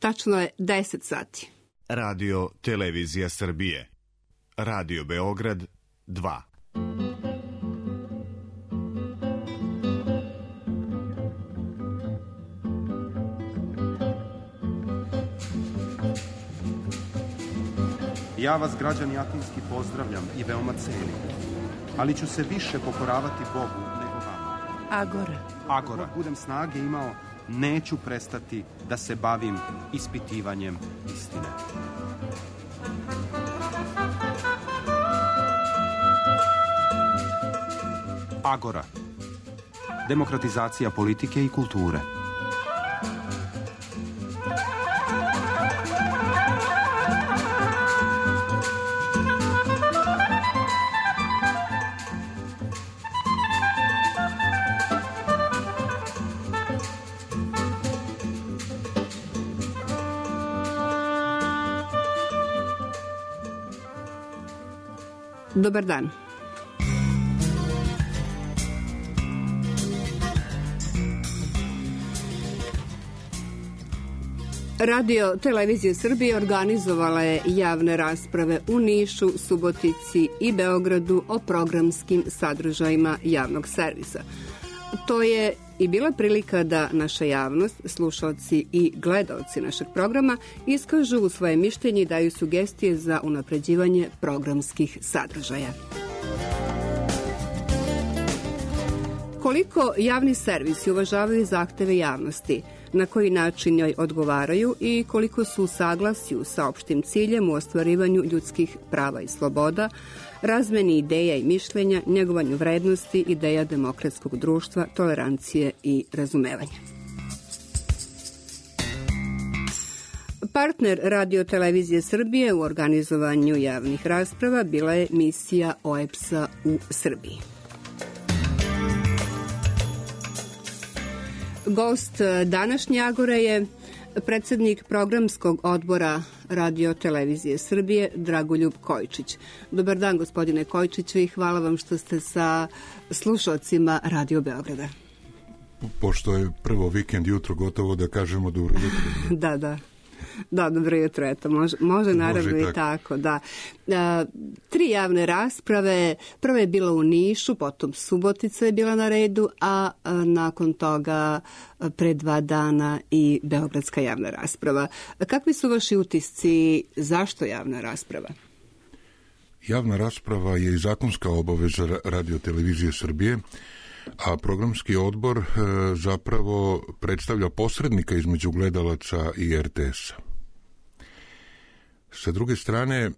Tačno je 10 sati. Radio Televizija Srbije. Radio Beograd 2. Ja vas, građani Atinski, pozdravljam i veoma cenim, ali ću se više pokoravati Bogu nego vama. Agora. Dok budem snage imao, neću prestati da se bavim ispitivanjem istine. Agora. Demokratizacija politike i kulture. Dobar dan. Radio Televizija Srbije organizovala je javne rasprave u Nišu, Subotici i Beogradu o programskim sadržajima javnog servisa. To je i bila prilika da naša javnost, slušaoci i gledaoci našeg programa iskažu svoje mišljenje i daju sugestije za unapređivanje programskih sadržaja. Koliko javni servisi uvažavaju zahteve javnosti, na koji način joj odgovaraju i koliko su u saglasju sa opštim ciljem u ostvarivanju ljudskih prava i sloboda, razmeni ideja i mišljenja, njegovanju vrednosti, ideja demokratskog društva, tolerancije i razumevanja. Partner Radio Televizije Srbije u organizovanju javnih rasprava bila je misija OEBS-a u Srbiji. Gost današnje Agore je predsednik programskog odbora Radio Televizije Srbije, Dragoljub Kojčić. Dobar dan, gospodine Kojčiću, i hvala vam što ste sa slušalcima Radio Beograda. Pošto je prvo vikend jutro, gotovo da kažemo dobro jutro. Da, dobro jutro, eto, može naravno i tako, da. 3 javne rasprave, prva je bila u Nišu, potom Subotica je bila na redu, a nakon toga pre 2 dana i Beogradska javna rasprava. Kakvi su vaši utisci, zašto javna rasprava? Javna rasprava je i zakonska obaveza Radio Televizije Srbije, a programski odbor zapravo predstavlja posrednika između gledalaca i RTS-a. Sa druge strane,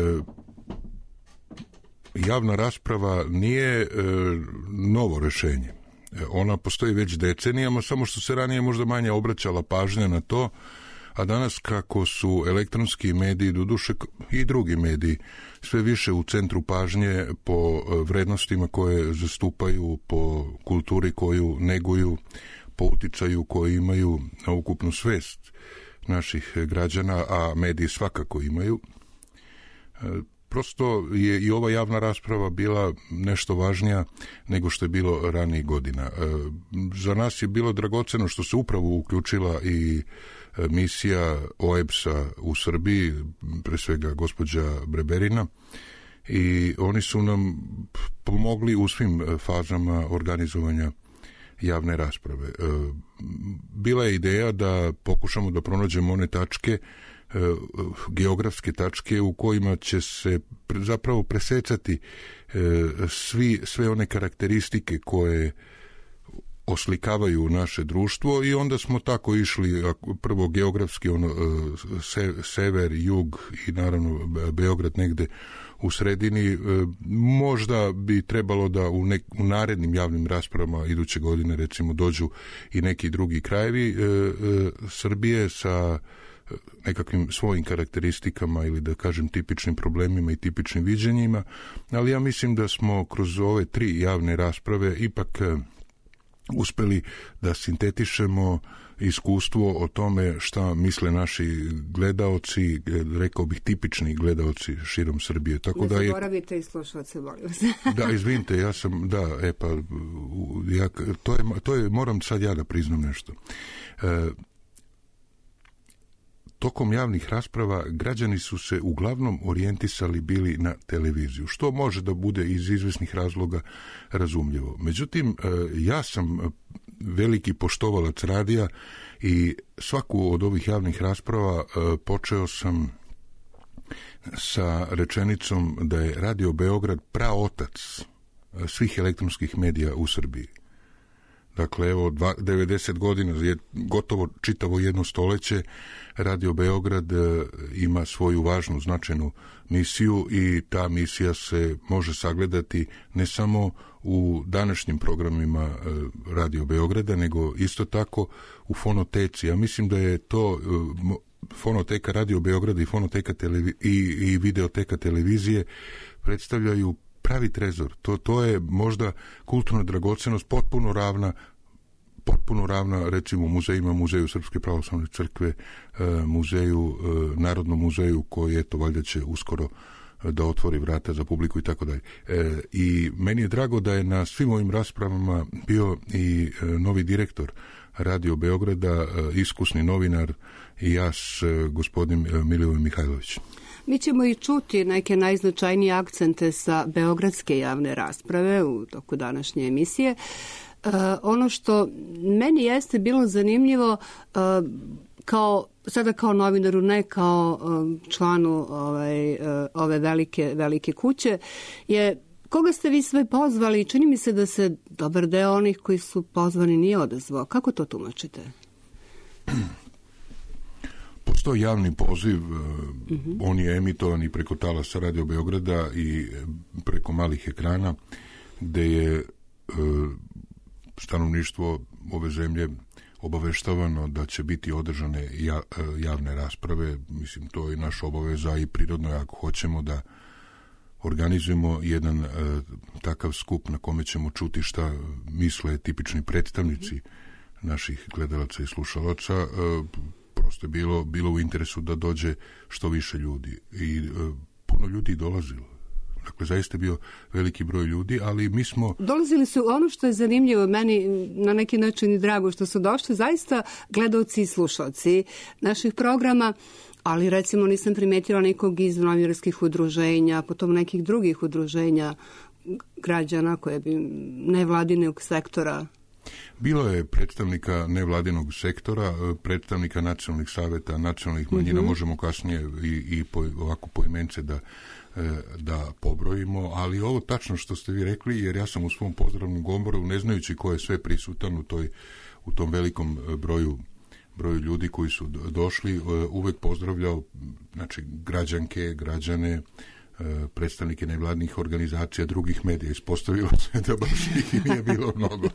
javna rasprava nije novo rešenje. Ona postoji već decenijama, samo što se ranije možda manje obraćala pažnja na to, a danas kako su elektronski mediji, doduše i drugi mediji, sve više u centru pažnje po vrednostima koje zastupaju, po kulturi koju neguju, po uticaju koji imaju na ukupnu svest naših građana, a mediji svakako imaju. Prosto je i ova javna rasprava bila nešto važnija nego što je bilo ranijih godina. Za nas je bilo dragoceno što se upravo uključila i misija OEBS-a u Srbiji, pre svega gospođa Breberina, i oni su nam pomogli u svim fazama organizovanja javne rasprave. Bila je ideja da pokušamo da pronađemo one tačke, geografske tačke u kojima će se zapravo presecati sve one karakteristike koje oslikavaju naše društvo, i onda smo tako išli prvo geografski, sever, jug i naravno Beograd negde u sredini. Možda bi trebalo da u narednim javnim raspravama iduće godine recimo dođu i neki drugi krajevi Srbije sa nekakvim svojim karakteristikama ili da kažem tipičnim problemima i tipičnim viđenjima, ali ja mislim da smo kroz ove 3 javne rasprave ipak uspeli da sintetišemo iskustvo o tome šta misle naši gledaoci, rekao bih tipični gledaoci širom Srbije. Tako ne da zaboravite i slušalce, molim vas. Da, izvinite, ja sam, to je, moram sad ja da priznam nešto. tokom javnih rasprava građani su se uglavnom orijentisali bili na televiziju, što može da bude iz izvesnih razloga razumljivo. Međutim, ja sam veliki poštovalac radija i svaku od ovih javnih rasprava počeo sam sa rečenicom da je Radio Beograd praotac svih elektronskih medija u Srbiji. Dakle, evo, 90 godina, je gotovo čitavo jedno stoleće, Radio Beograd ima svoju važnu, značajnu misiju i ta misija se može sagledati ne samo u današnjim programima Radio Beograda, nego isto tako u fonoteci. Ja mislim da je to fonoteka Radio Beograda i fonoteka i videoteka televizije predstavljaju pravi trezor. To je možda kulturna dragocenost potpuno ravna recimo muzejima, Muzeju Srpske pravoslavne crkve, Narodnom muzeju koji valjda će uskoro da otvori vrata za publiku i tako dalje. I meni je drago da je na svim ovim raspravama bio i novi direktor Radio Beograda, iskusni novinar i gospodin Milivoj Mihajlović. Mi ćemo i čuti neke najznačajnije akcente sa beogradske javne rasprave u toku današnje emisije. Ono što meni jeste bilo zanimljivo sada kao novinaru, ne kao članu ove velike kuće, je koga ste vi sve pozvali? Čini mi se da se dobar deo onih koji su pozvani nije odazvao. Kako to tumačite? Postoji javni poziv, on je emitovan i preko talasa Radio Beograda i preko malih ekrana, gde je stanovništvo ove zemlje obaveštavano da će biti održane javne rasprave. Mislim, to je naša obaveza i prirodno je ako hoćemo da organizujemo jedan takav skup na kome ćemo čuti šta misle tipični predstavnici naših gledalaca i slušalaca. Prosto je bilo u interesu da dođe što više ljudi i puno ljudi dolazilo. Dakle, zaista je bio veliki broj ljudi, ali mi smo... Dolazili su, ono što je zanimljivo, meni na neki način i drago što su došli, zaista gledaoci i slušalci naših programa, ali recimo nisam primetila nikog iz novinarskih udruženja, potom nekih drugih udruženja građana koje bi nevladinog sektora. Bilo je predstavnika nevladinog sektora, predstavnika nacionalnih saveta, nacionalnih manjina, možemo kasnije i ovako poimence da pobrojimo, ali ovo tačno što ste vi rekli, jer ja sam u svom pozdravnom govoru, ne znajući ko je sve prisutan u tom velikom broju ljudi koji su došli, uvek pozdravljao građanke, građane, predstavnike nevladnih organizacija, drugih medija. Ispostavilo se da baš ih nije bilo mnogo.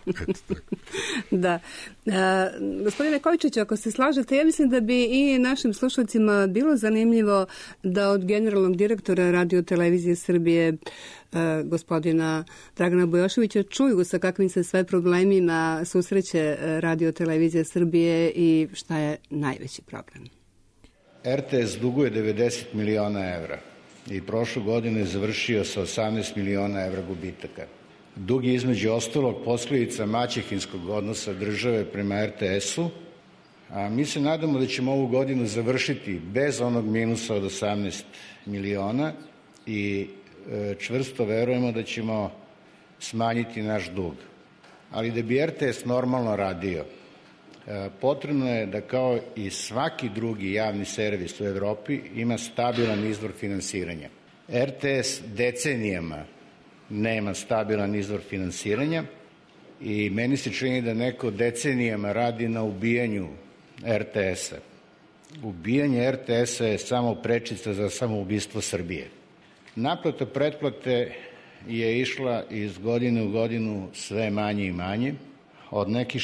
Da. Gospodine Kojičiću, ako se slažete, ja mislim da bi i našim slušalcima bilo zanimljivo da od generalnog direktora Radio Televizije Srbije, gospodina Dragana Bujoševića, čuju sa kakvim se sve problemima susreće Radio Televizija Srbije i šta je najveći problem. RTS duguje 90 miliona evra i prošlu godinu je završio sa 18 miliona evra gubitaka. Dug je između ostalog posledica maćehinskog odnosa države prema RTS-u, a mi se nadamo da ćemo ovu godinu završiti bez onog minusa od 18 miliona i čvrsto verujemo da ćemo smanjiti naš dug. Ali da bi RTS normalno radio, potrebno je da kao i svaki drugi javni servis u Evropi ima stabilan izvor finansiranja. RTS decenijama nema stabilan izvor finansiranja i meni se čini da neko decenijama radi na ubijanju RTS-a. Ubijanje RTS-a je samo prečica za samoubistvo Srbije. Naplata pretplate je išla iz godine u godinu sve manje i manje. Od nekih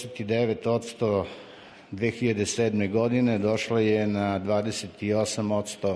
69% 2007. godine došla je na 28%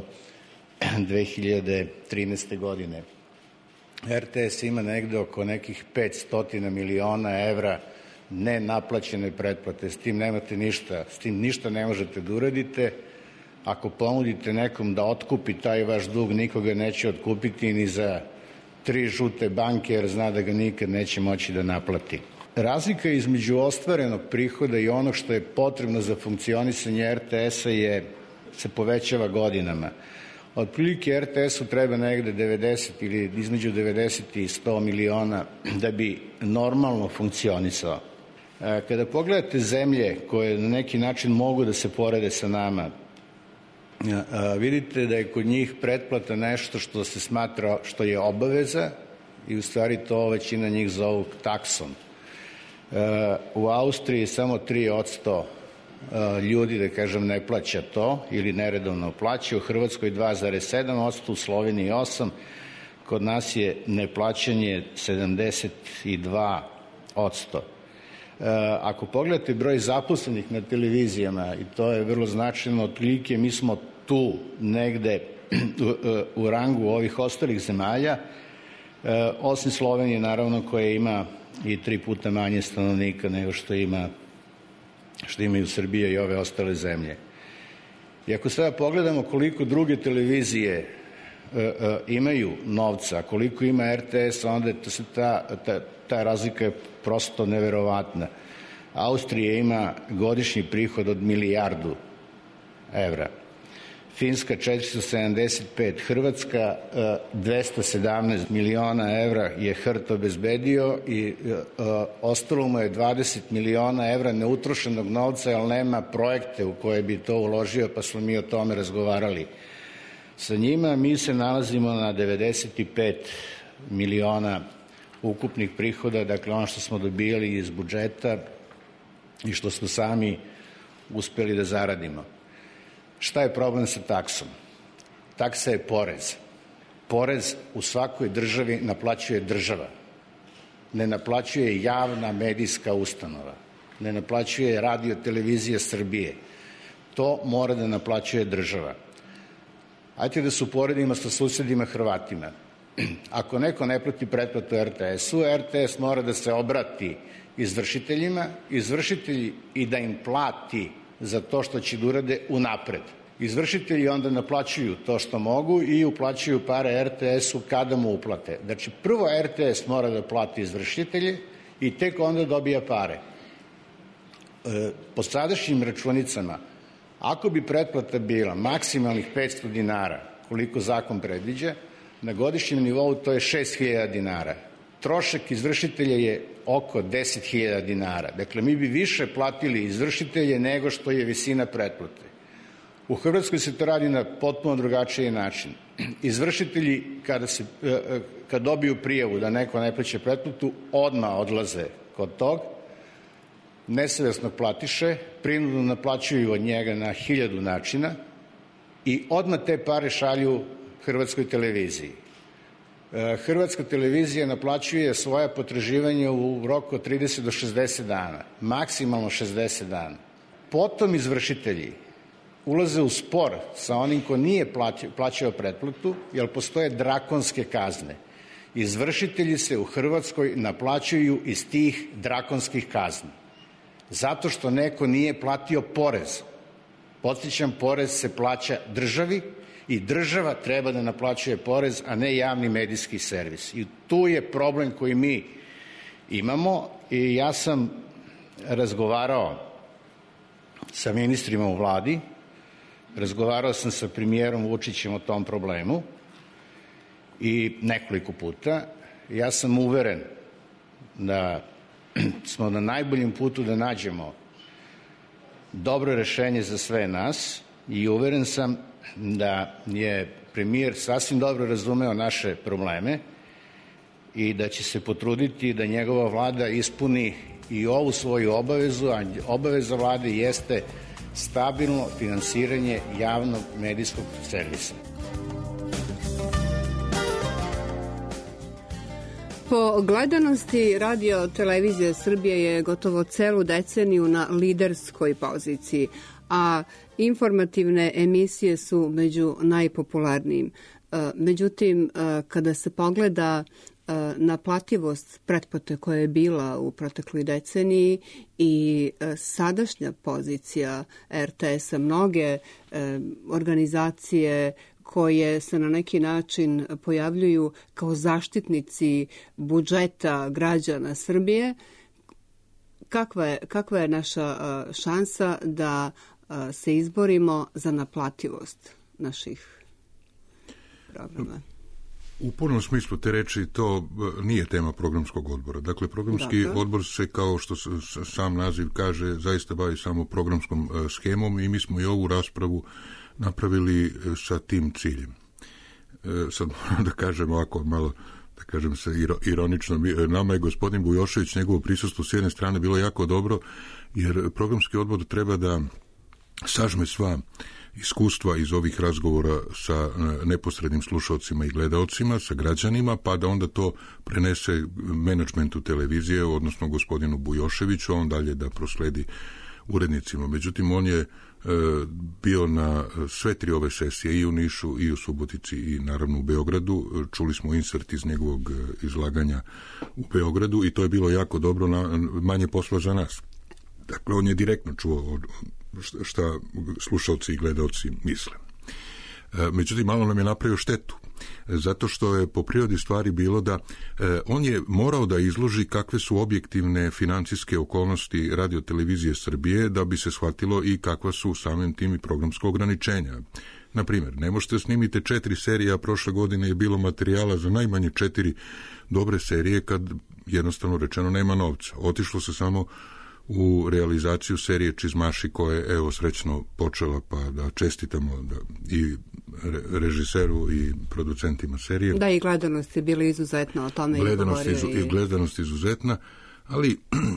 2013. godine. RTS ima negde oko nekih 500 miliona evra nenaplaćene pretplate. S tim nemate ništa, s tim ništa ne možete da uradite. Ako ponudite nekom da otkupi taj vaš dug, nikoga neće otkupiti ni za 3 žute banke, jer zna da ga nikad neće moći da naplati. Razlika između ostvarenog prihoda i onog što je potrebno za funkcionisanje RTS-a je se povećava godinama. Otprilike RTS-u treba negde 90 ili između 90 i 100 miliona da bi normalno funkcionisao. Kada pogledate zemlje koje na neki način mogu da se porede sa nama, vidite da je kod njih pretplata nešto što se smatra što je obaveza i u stvari to većina njih zovu taksom. U Austriji samo 3% ljudi, da kažem, ne plaća to ili neredovno plaća, u Hrvatskoj 2,7%, u Sloveniji 8%, kod nas je neplaćanje 72%. Ako pogledate broj zaposlenih na televizijama, i to je vrlo značajno, otprilike mi smo tu negde u rangu ovih ostalih zemalja, osim Slovenije naravno koja ima i 3 puta manje stanovnika nego što imaju Srbija i ove ostale zemlje. I ako sada pogledamo koliko druge televizije imaju novca, koliko ima RTS, onda ta razlika je prosto neverovatna. Austrija ima godišnji prihod od 1 milijardu evra. Finska 475, Hrvatska 217 miliona evra je HRT obezbedio i ostalo mu je 20 miliona evra neutrošenog novca, jer nema projekte u koje bi to uložio, pa smo mi o tome razgovarali sa njima. Mi se nalazimo na 95 miliona ukupnih prihoda, dakle ono što smo dobijali iz budžeta i što smo sami uspeli da zaradimo. Šta je problem sa taksom? Taksa je porez. Porez u svakoj državi naplaćuje država. Ne naplaćuje javna medijska ustanova. Ne naplaćuje Radio televizija Srbije. To mora da naplaćuje država. Ajde da se uporedimo sa susedima Hrvatima. Ako neko ne plati pretplatu RTS-u, RTS mora da se obrati izvršiteljima, izvršitelji i da im plati za to što će da urade unapred. Izvršitelji onda naplaćuju to što mogu i uplaćuju pare RTS-u kada mu uplate. Znači, prvo RTS mora da plati izvršitelje i tek onda dobija pare. Po sadašnjim računicama, ako bi pretplata bila maksimalnih 500 dinara, koliko zakon predviđa, na godišnjem nivou to je 6.000 dinara. Trošak izvršitelja je oko 10.000 dinara. Dakle, mi bi više platili izvršitelje nego što je visina pretplate. U Hrvatskoj se to radi na potpuno drugačiji način. Izvršitelji, kad dobiju prijavu da neko ne plaća pretplatu, odmah odlaze kod tog nesavesnog platiše, prinudno naplaćuju od njega na 1000 načina i odmah te pare šalju Hrvatskoj televiziji. Hrvatska televizija naplaćuje svoja potraživanja u roku od 30 do 60 dana, maksimalno 60 dana. Potom izvršitelji ulaze u spor sa onim ko nije plaćao pretplatu, jer postoje drakonske kazne. Izvršitelji se u Hrvatskoj naplaćuju iz tih drakonskih kazni. Zato što neko nije platio porez. Podsjećam, porez se plaća državi i država treba da naplaćuje porez, a ne javni medijski servis. I tu je problem koji mi imamo i ja sam razgovarao sa ministrima u vladi, razgovarao sam sa premijerom Vučićem o tom problemu i nekoliko puta. Ja sam uveren da smo na najboljem putu da nađemo dobro rešenje za sve nas i uveren sam da je premijer sasvim dobro razumeo naše probleme i da će se potruditi da njegova vlada ispuni i ovu svoju obavezu, a obaveza vlade jeste stabilno finansiranje javnog medijskog servisa. Po gledanosti Radio televizija Srbije je gotovo celu deceniju na liderskoj poziciji, a informativne emisije su među najpopularnijim. Međutim, kada se pogleda naplativost pretplate koja je bila u protekloj deceniji i sadašnja pozicija RTS-a, mnoge organizacije koje se na neki način pojavljuju kao zaštitnici budžeta građana Srbije, kakva je naša šansa da se izborimo za naplativost naših programa? U punom smislu te reči to nije tema programskog odbora. Dakle, programski odbor se, kao što sam naziv kaže, zaista bavi samo programskom schemom i mi smo i ovu raspravu napravili sa tim ciljem. Sad moram da kažem ovako malo, da kažem se ironično, nama je gospodin Bujošević, njegovo prisustvo s jedne strane bilo jako dobro, jer programski odbor treba da sažme sva iskustva iz ovih razgovora sa neposrednim slušalcima i gledaocima, sa građanima, pa da onda to prenese menadžmentu televizije, odnosno gospodinu Bujoševiću, a on dalje da prosledi urednicima. Međutim, on je bio na sve tri ove sesije, i u Nišu, i u Subotici, i naravno u Beogradu. Čuli smo insert iz njegovog izlaganja u Beogradu i to je bilo jako dobro, manje posla za nas. Dakle, on je direktno čuo šta slušalci i gledaoci misle. Međutim, malo nam je napravio štetu, zato što je po prirodi stvari bilo da on je morao da izloži kakve su objektivne financijske okolnosti Radio-televizije Srbije da bi se shvatilo i kakva su samim tim i programska ograničenja. Na primjer, ne možete snimiti 4 serije, a prošle godine je bilo materijala za najmanje 4 dobre serije kad jednostavno rečeno nema novca. Otišlo se samo u realizaciju serije Čizmaši koja je, evo, srećno počela, pa da čestitamo i režiseru i producentima serije. Da, i gledanost je bila izuzetna, o tome je govorio. I gledanost izuzetna, ali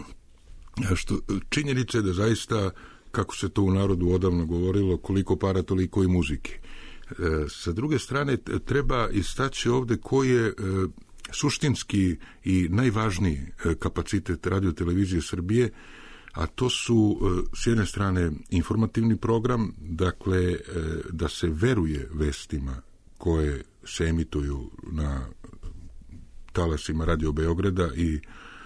činjenica je da zaista, kako se to u narodu odavno govorilo, koliko para, toliko i muzike. Sa druge strane, treba istaći ovde koji je suštinski i najvažniji kapacitet Radio-televizije Srbije, a to su s jedne strane informativni program, dakle da se veruje vestima koje se emituju na talasima Radio Beograda i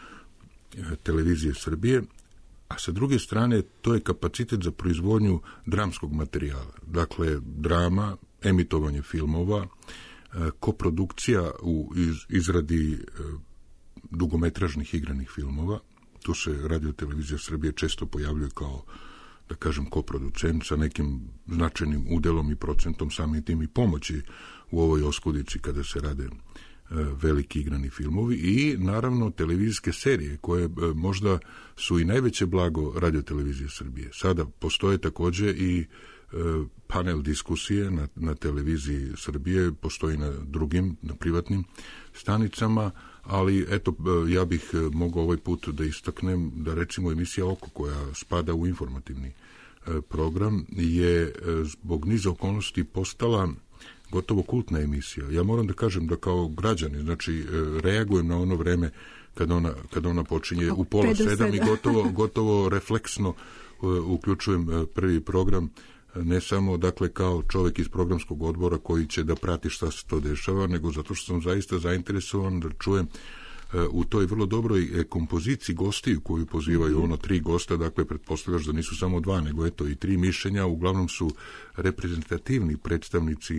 televizije Srbije, a sa druge strane to je kapacitet za proizvodnju dramskog materijala, dakle drama, emitovanje filmova, koprodukcija u izradi dugometražnih igranih filmova. Tu se Radio-televizija Srbije često pojavljuje kao, da kažem, koproducent sa nekim značajnim udelom i procentom, samim tim i pomoći u ovoj oskudici kada se rade veliki igrani filmovi, i naravno televizijske serije koje možda su i najveće blago Radio-televizije Srbije. Sada postoje takođe i panel diskusije na televiziji Srbije, postoji na drugim, na privatnim stanicama, ali eto, ja bih mogao ovaj put da istaknem da recimo emisija Oko, koja spada u informativni program, je zbog niza okolnosti postala gotovo kultna emisija. Ja moram da kažem da kao građani, znači, reagujem na ono vreme kad ona počinje u 6:30 i gotovo refleksno uključujem prvi program, ne samo, dakle, kao čovjek iz programskog odbora koji će da prati šta se to dešava, nego zato što sam zaista zainteresovan da čujem u toj vrlo dobroj kompoziciji gostiju koju pozivaju 3 gosta, dakle, pretpostavljaš da nisu samo 2, nego eto i 3 mišljenja, uglavnom su reprezentativni predstavnici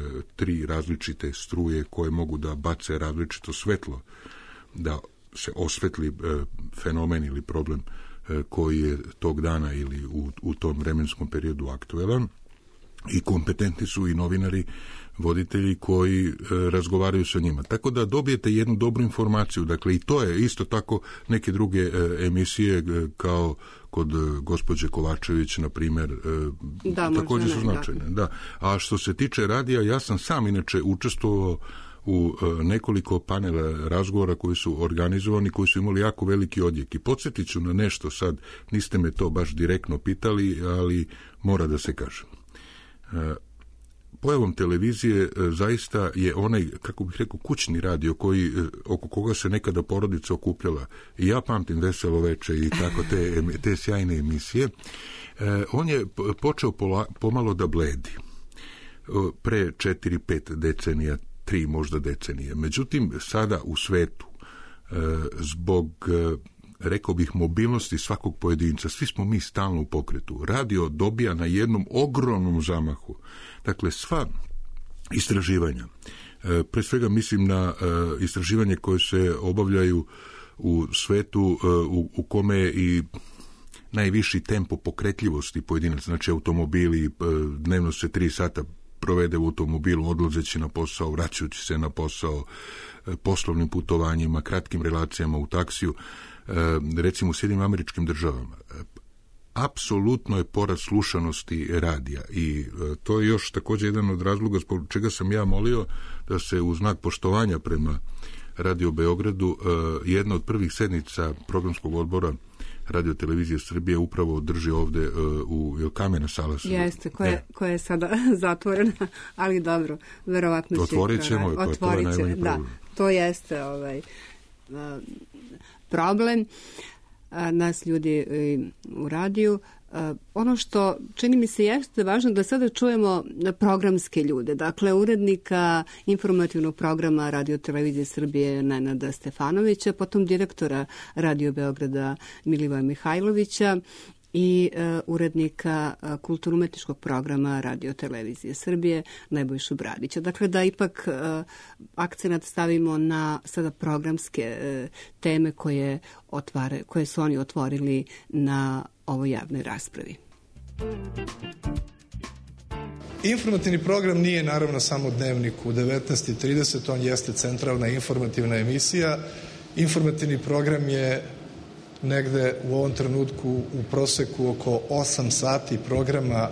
3 različite struje koje mogu da bace različito svetlo, da se osvetli fenomen ili problem koji je tog dana ili u tom vremenskom periodu aktuelan, i kompetentni su i novinari, voditelji koji razgovaraju sa njima. Tako da dobijete jednu dobru informaciju. Dakle, i to je isto tako neke druge emisije kao kod gospođe Kovačević, na primjer, također su značajne. Da. A što se tiče radija, ja sam sam inače učestvovao u nekoliko panela razgovora koji su organizovani, koji su imali jako veliki odjek. I podsjetit ću na nešto sad, niste me to baš direktno pitali, ali mora da se kaže. Pojavom televizije zaista je onaj, kako bih rekao, kućni radio oko koga se nekada porodica okupljala. I ja pamtim Veselo veče i tako te sjajne emisije. On je počeo pomalo da bledi. Pre 4-5 decenija, 3 možda decenije. Međutim, sada u svetu, zbog, rekao bih, mobilnosti svakog pojedinca, svi smo mi stalno u pokretu. Radio dobija na jednom ogromnom zamahu. Dakle, sva istraživanja, pre svega mislim na istraživanje koje se obavljaju u svetu u kome i najviši tempo pokretljivosti pojedinaca, znači automobili, dnevno se 3 sata provede u automobilu, odlazeći na posao, vraćajući se na posao, poslovnim putovanjima, kratkim relacijama u taksiju, recimo u Sjedinjenim Američkim Državama. Apsolutno je porast slušanosti radija i to je još također jedan od razloga zbog čega sam ja molio da se u znak poštovanja prema Radio Beogradu jedna od prvih sednica programskog odbora Radio Televizije Srbije upravo drži ovde u Kamena sala. Jeste, koja je sada zatvorena, ali dobro, verovatno će... Otvorit ćemo, to je najmanji problem. To jeste problem nas ljudi u radiju. Ono što čini mi se jeste važno da sada čujemo programske ljude, dakle urednika informativnog programa Radio Televizije Srbije Nenada Stefanovića, potom direktora Radio Beograda Milivoja Mihajlovića i urednika kulturno-umetničkog programa Radio Televizije Srbije Nebojšu Bradića. Dakle, da ipak akcenat stavimo na sada programske teme koje su oni otvorili na ovoj javnoj raspravi. Informativni program nije naravno samo Dnevnik u 19:30, on jeste centralna informativna emisija. Informativni program je negde u ovom trenutku u proseku oko 8 sati programa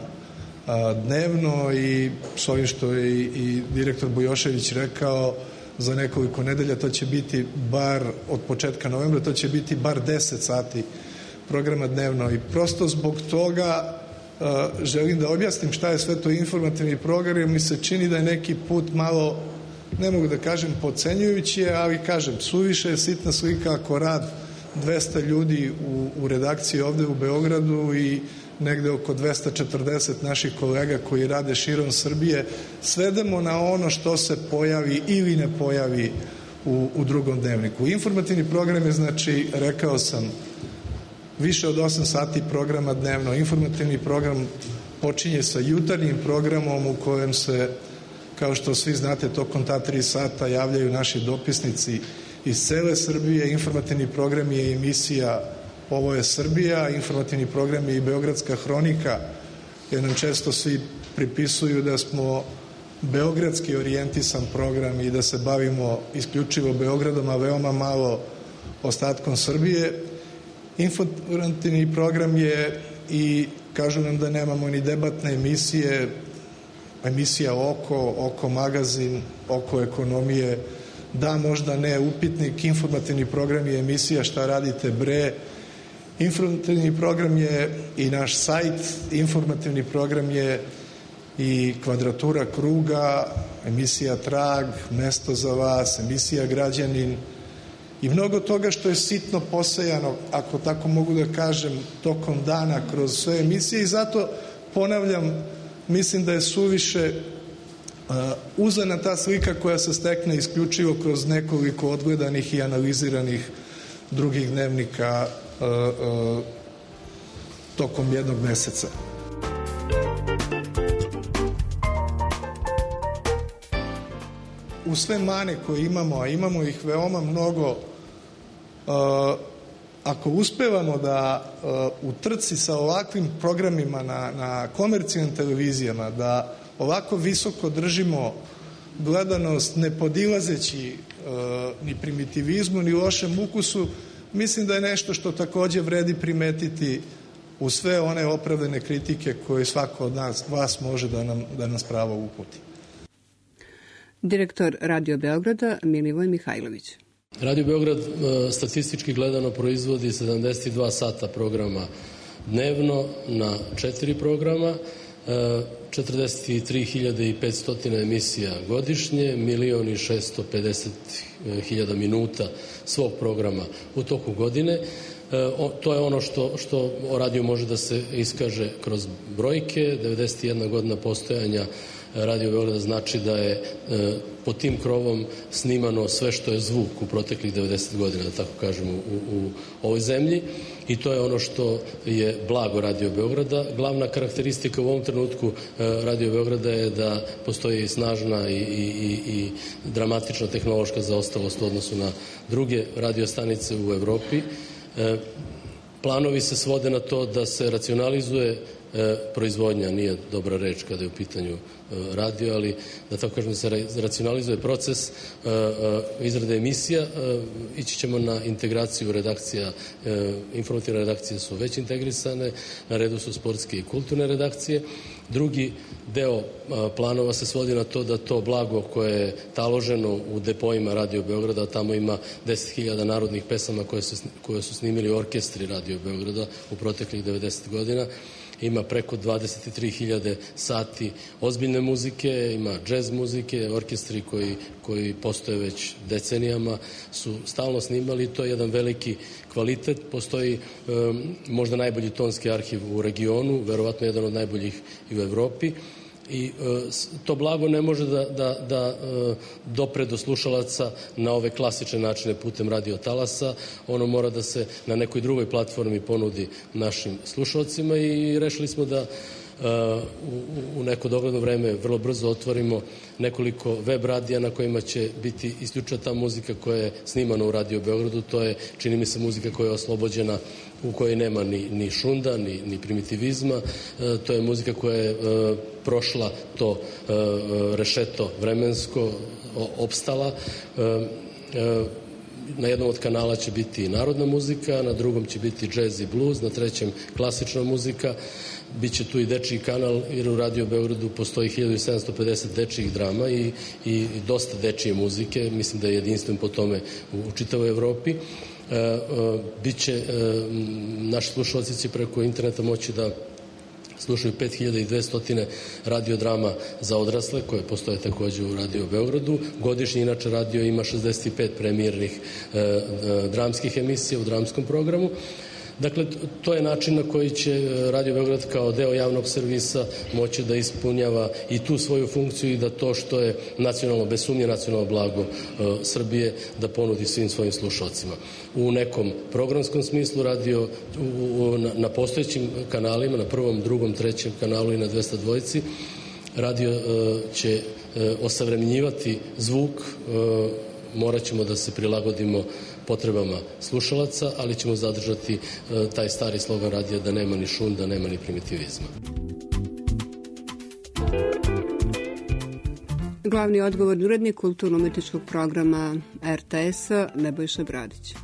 dnevno i s ovim što je i direktor Bujošević rekao, za nekoliko nedelja to će biti bar od početka novembra, to će biti bar 10 sati programa dnevno i prosto zbog toga želim da objasnim šta je sve to informativni program, jer mi se čini da je neki put malo, ne mogu da kažem podcenjujući, ali kažem, suviše je sitna slika ako rad 200 ljudi u redakciji ovde u Beogradu i negde oko 240 naših kolega koji rade širom Srbije, svedemo na ono što se pojavi ili ne pojavi u drugom dnevniku. Informativni program je, znači, rekao sam, više od 8 sati programa dnevno. Informativni program počinje sa jutarnjim programom u kojem se, kao što svi znate, tokom ta 3 sata javljaju naši dopisnici iz cele Srbije. Informativni program je emisija Ovo je Srbija, informativni program je i Beogradska hronika, jer nam često svi pripisuju da smo beogradski orijentisan program i da se bavimo isključivo Beogradom, a veoma malo ostatkom Srbije. Informativni program je i kažu nam da nemamo ni debatne emisije, emisija Oko magazin, Oko ekonomije, da, možda ne, Upitnik. Informativni program je emisija Šta radite bre. Informativni program je i naš sajt, informativni program je i Kvadratura kruga, emisija Trag, Mesto za vas, emisija Građanin i mnogo toga što je sitno posejano, ako tako mogu da kažem, tokom dana kroz sve emisije i zato ponavljam, mislim da je suviše uzana ta slika koja se stekne isključivo kroz nekoliko odgledanih i analiziranih drugih dnevnika tokom jednog meseca. U sve mane koje imamo, a imamo ih veoma mnogo, ako uspevamo da u trci sa ovakvim programima na komercijalnim televizijama, da ovako visoko držimo gledanost, ne podilazeći ni primitivizmu, ni lošem ukusu, mislim da je nešto što takođe vredi primetiti u sve one opravdane kritike koje svako od vas može da nas pravo uputi. Direktor Radio Beograda Milivoj Mihajlović. Radio Beograd statistički gledano proizvodi 72 sata programa dnevno na 4 programa, 43.500 emisija godišnje, 1.650.000 minuta svog programa u toku godine. To je ono što o radiju može da se iskaže kroz brojke. 91 godina postojanja Radio Beograda znači da je pod tim krovom snimano sve što je zvuk u proteklih 90 godina, da tako kažemo, u ovoj zemlji. I to je ono što je blago Radio Beograda. Glavna karakteristika u ovom trenutku Radio Beograda je da postoji snažna i dramatična tehnološka zaostalost u odnosu na druge radio stanice u Evropi. Planovi se svode na to da se racionalizuje proizvodnja, nije dobra reč kada je u pitanju radio, ali da tako kažem se racionalizuje proces izrade emisija. Ići ćemo na integraciju redakcija, informativne redakcije su već integrisane, na redu su sportske i kulturne redakcije. Drugi deo planova se svodi na to da to blago koje je taloženo u depoima Radio Beograda, tamo ima 10.000 narodnih pesama koje su snimili orkestri Radio Beograda u proteklih 90 godina, ima preko 23.000 sati ozbiljne muzike, ima džez muzike, orkestri koji postoje već decenijama su stalno snimali, to je jedan veliki kvalitet, postoji možda najbolji tonski arhiv u regionu, verovatno jedan od najboljih i u Evropi. I to blago ne može da dopre do slušalaca na ove klasične načine putem radio talasa, ono mora da se na nekoj drugoj platformi ponudi našim slušalcima i rešili smo da u neko dogledno vreme vrlo brzo otvorimo nekoliko web radija na kojima će biti isključivo ta muzika koja je snimana u Radio Beogradu. To je, čini mi se, muzika koja je oslobođena, u kojoj nema ni šunda, ni primitivizma. To je muzika koja je prošla to rešeto vremensko, opstala. Na jednom od kanala će biti narodna muzika, na drugom će biti džez i bluz, na trećem klasična muzika. Biće tu i dečiji kanal, jer u Radio Beogradu postoji 1750 dečijih drama i dosta dečije muzike. Mislim da je jedinstven po tome u čitavoj Evropi. Biće, naši slušalci će preko interneta moći da slušaju 5200 radiodrama za odrasle koje postoje takođe u Radio Beogradu. Godišnji, inače, radio ima 65 premijernih dramskih emisija u dramskom programu. Dakle, to je način na koji će Radio Beograd kao deo javnog servisa moći da ispunjava i tu svoju funkciju i da to što je nacionalno, bez sumnje nacionalno blago Srbije, da ponudi svim svojim slušalcima. U nekom programskom smislu radio na postojećim kanalima, na prvom, drugom, trećem kanalu i na 202 radio će osavremenjivati zvuk, morat ćemo da se prilagodimo potrebama slušalaca, ali ćemo zadržati taj stari slogan radija da nema ni šunda, nema ni primitivizma. Glavni odgovorni urednik kulturno-umetničkog programa RTS-a Nebojša Bradić.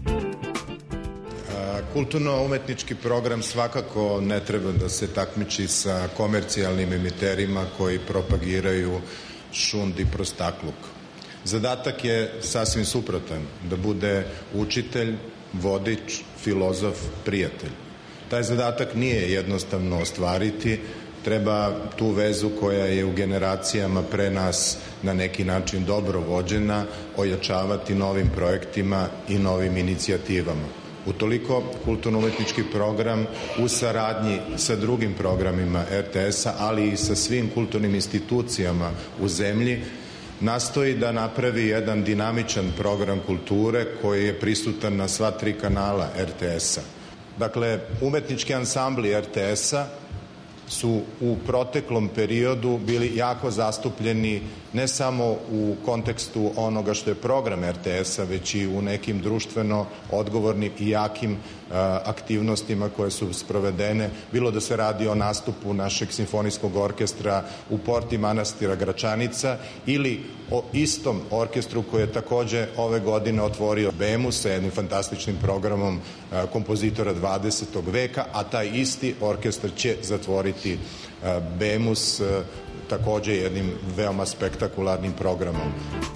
Kulturno-umetnički program svakako ne treba da se takmiči sa komercijalnim emiterima koji propagiraju šund i prostakluk. Zadatak je sasvim suprotan, da bude učitelj, vodič, filozof, prijatelj. Taj zadatak nije jednostavno ostvariti, treba tu vezu koja je u generacijama pre nas na neki način dobro vođena, ojačavati novim projektima i novim inicijativama. Utoliko kulturno-umetnički program u saradnji sa drugim programima RTS-a, ali i sa svim kulturnim institucijama u zemlji, nastoji da napravi jedan dinamičan program kulture koji je prisutan na sva 3 kanala RTS-a. Dakle, umetnički ansambli RTS-a su u proteklom periodu bili jako zastupljeni ne samo u kontekstu onoga što je program RTS-a, već i u nekim društveno odgovornim i jakim aktivnostima koje su sprovedene, bilo da se radi o nastupu našeg simfonijskog orkestra u porti manastira Gračanica ili o istom orkestru koji je takođe ove godine otvorio Bemus sa jednim fantastičnim programom kompozitora 20. veka, a taj isti orkestar će zatvoriti Bemus takođe jednim veoma spektakularnim programom.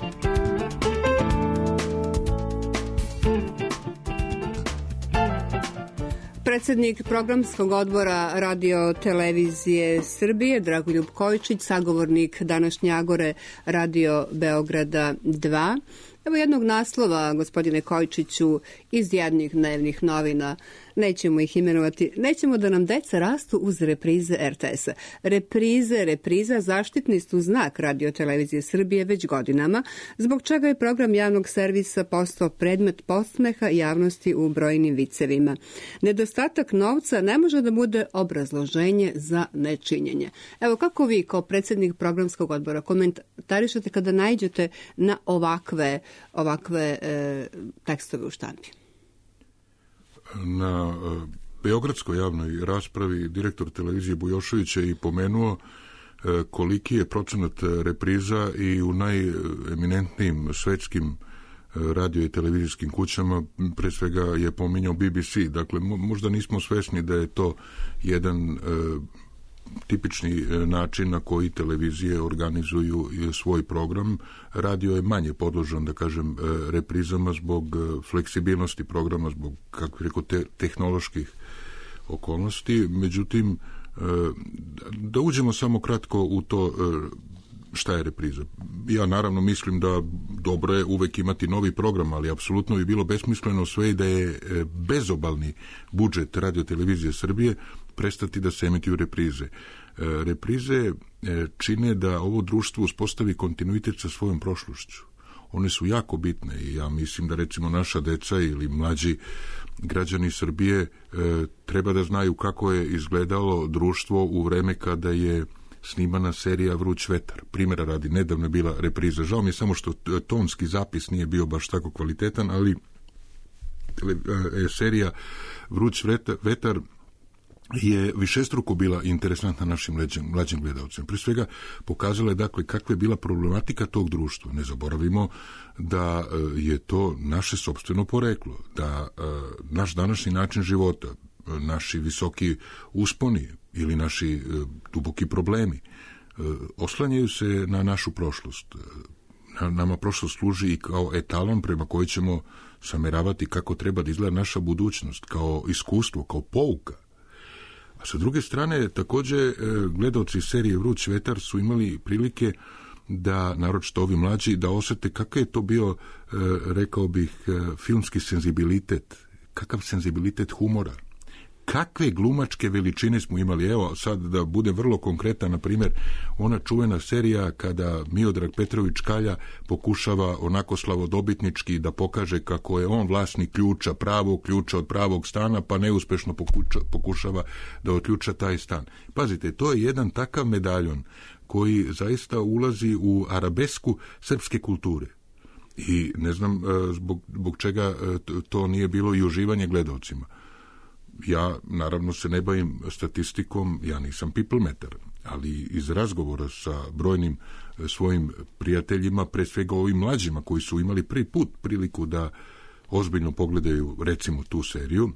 Predsednik programskog odbora Radio Televizije Srbije Dragoljub Kojičić, sagovornik današnje Agore Radio Beograda 2. Evo jednog naslova, gospodine Kojičiću, iz jednih dnevnih novina. Nećemo ih imenovati. Nećemo da nam deca rastu uz reprize RTS-a. Repriza zaštitni su znak Radio Televizije Srbije već godinama, zbog čega je program javnog servisa postao predmet podsmeha javnosti u brojnim vicevima. Nedostatak novca ne može da bude obrazloženje za nečinjenje. Evo, kako vi kao predsednik programskog odbora komentarišete kada naiđete na ovakve tekstove u štampi? Na beogradskoj javnoj raspravi direktor televizije Bujošević je i pomenuo koliki je procenat repriza i u najeminentnijim svetskim radio i televizijskim kućama, pre svega je pominjao BBC. Dakle, možda nismo svesni da je to jedan tipični način na koji televizije organizuju svoj program. Radio je manje podložan, da kažem, reprizama zbog fleksibilnosti programa, zbog, kako bih rekao, tehnoloških okolnosti. Međutim, da uđemo samo kratko u to šta je repriza. Ja naravno mislim da dobro je uvek imati novi program, ali apsolutno bi bilo besmisleno sve i da je bezobalni budžet Radio televizije Srbije prestati da se emituju reprize. Reprize čine da ovo društvo uspostavi kontinuitet sa svojom prošlošću. One su jako bitne i ja mislim da recimo naša deca ili mlađi građani Srbije treba da znaju kako je izgledalo društvo u vreme kada je snimana serija Vruć vetar. Primjera radi, nedavno je bila repriza. Žao mi je samo što tonski zapis nije bio baš tako kvalitetan, ali serija Vruć vetar je višestruko bila interesantna našim mlađim gledalcima. Prije svega pokazala je dakle kakva je bila problematika tog društva. Ne zaboravimo da je to naše sopstveno poreklo, da naš današnji način života, naši visoki usponi ili naši duboki problemi oslanjaju se na našu prošlost. Nama prošlost služi i kao etalon prema koji ćemo sameravati kako treba da izgleda naša budućnost, kao iskustvo, kao pouka. A sa druge strane, također, gledaoci serije Vruć vetar su imali prilike da, naročito ovi mlađi, da osete kakav je to bio, rekao bih, filmski senzibilitet, kakav senzibilitet humora. Kakve glumačke veličine smo imali. Evo, sad da bude vrlo konkretan, na primjer, ona čuvena serija kada Miodrag Petrović Kalja pokušava onako slavodobitnički da pokaže kako je on vlasnik ključa, pravog ključa od pravog stana, pa neuspešno pokušava da otključa taj stan. Pazite, to je jedan takav medaljon koji zaista ulazi u arabesku srpske kulture. I ne znam zbog čega to nije bilo i uživanje gledalcima. Ja, naravno, se ne bavim statistikom, ja nisam piplemetar, ali iz razgovora sa brojnim svojim prijateljima, pre svega ovim mlađima koji su imali prvi put priliku da ozbiljno pogledaju, recimo, tu seriju,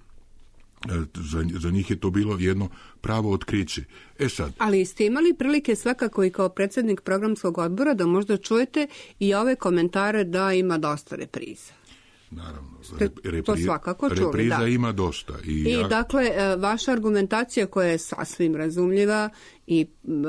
za njih je to bilo jedno pravo otkriće. Sad. Ali ste imali prilike svakako i kao predsjednik programskog odbora da možda čujete i ove komentare da ima dosta repriza? Naravno, repriza da. Ima dosta. I dakle, vaša argumentacija koja je sasvim razumljiva i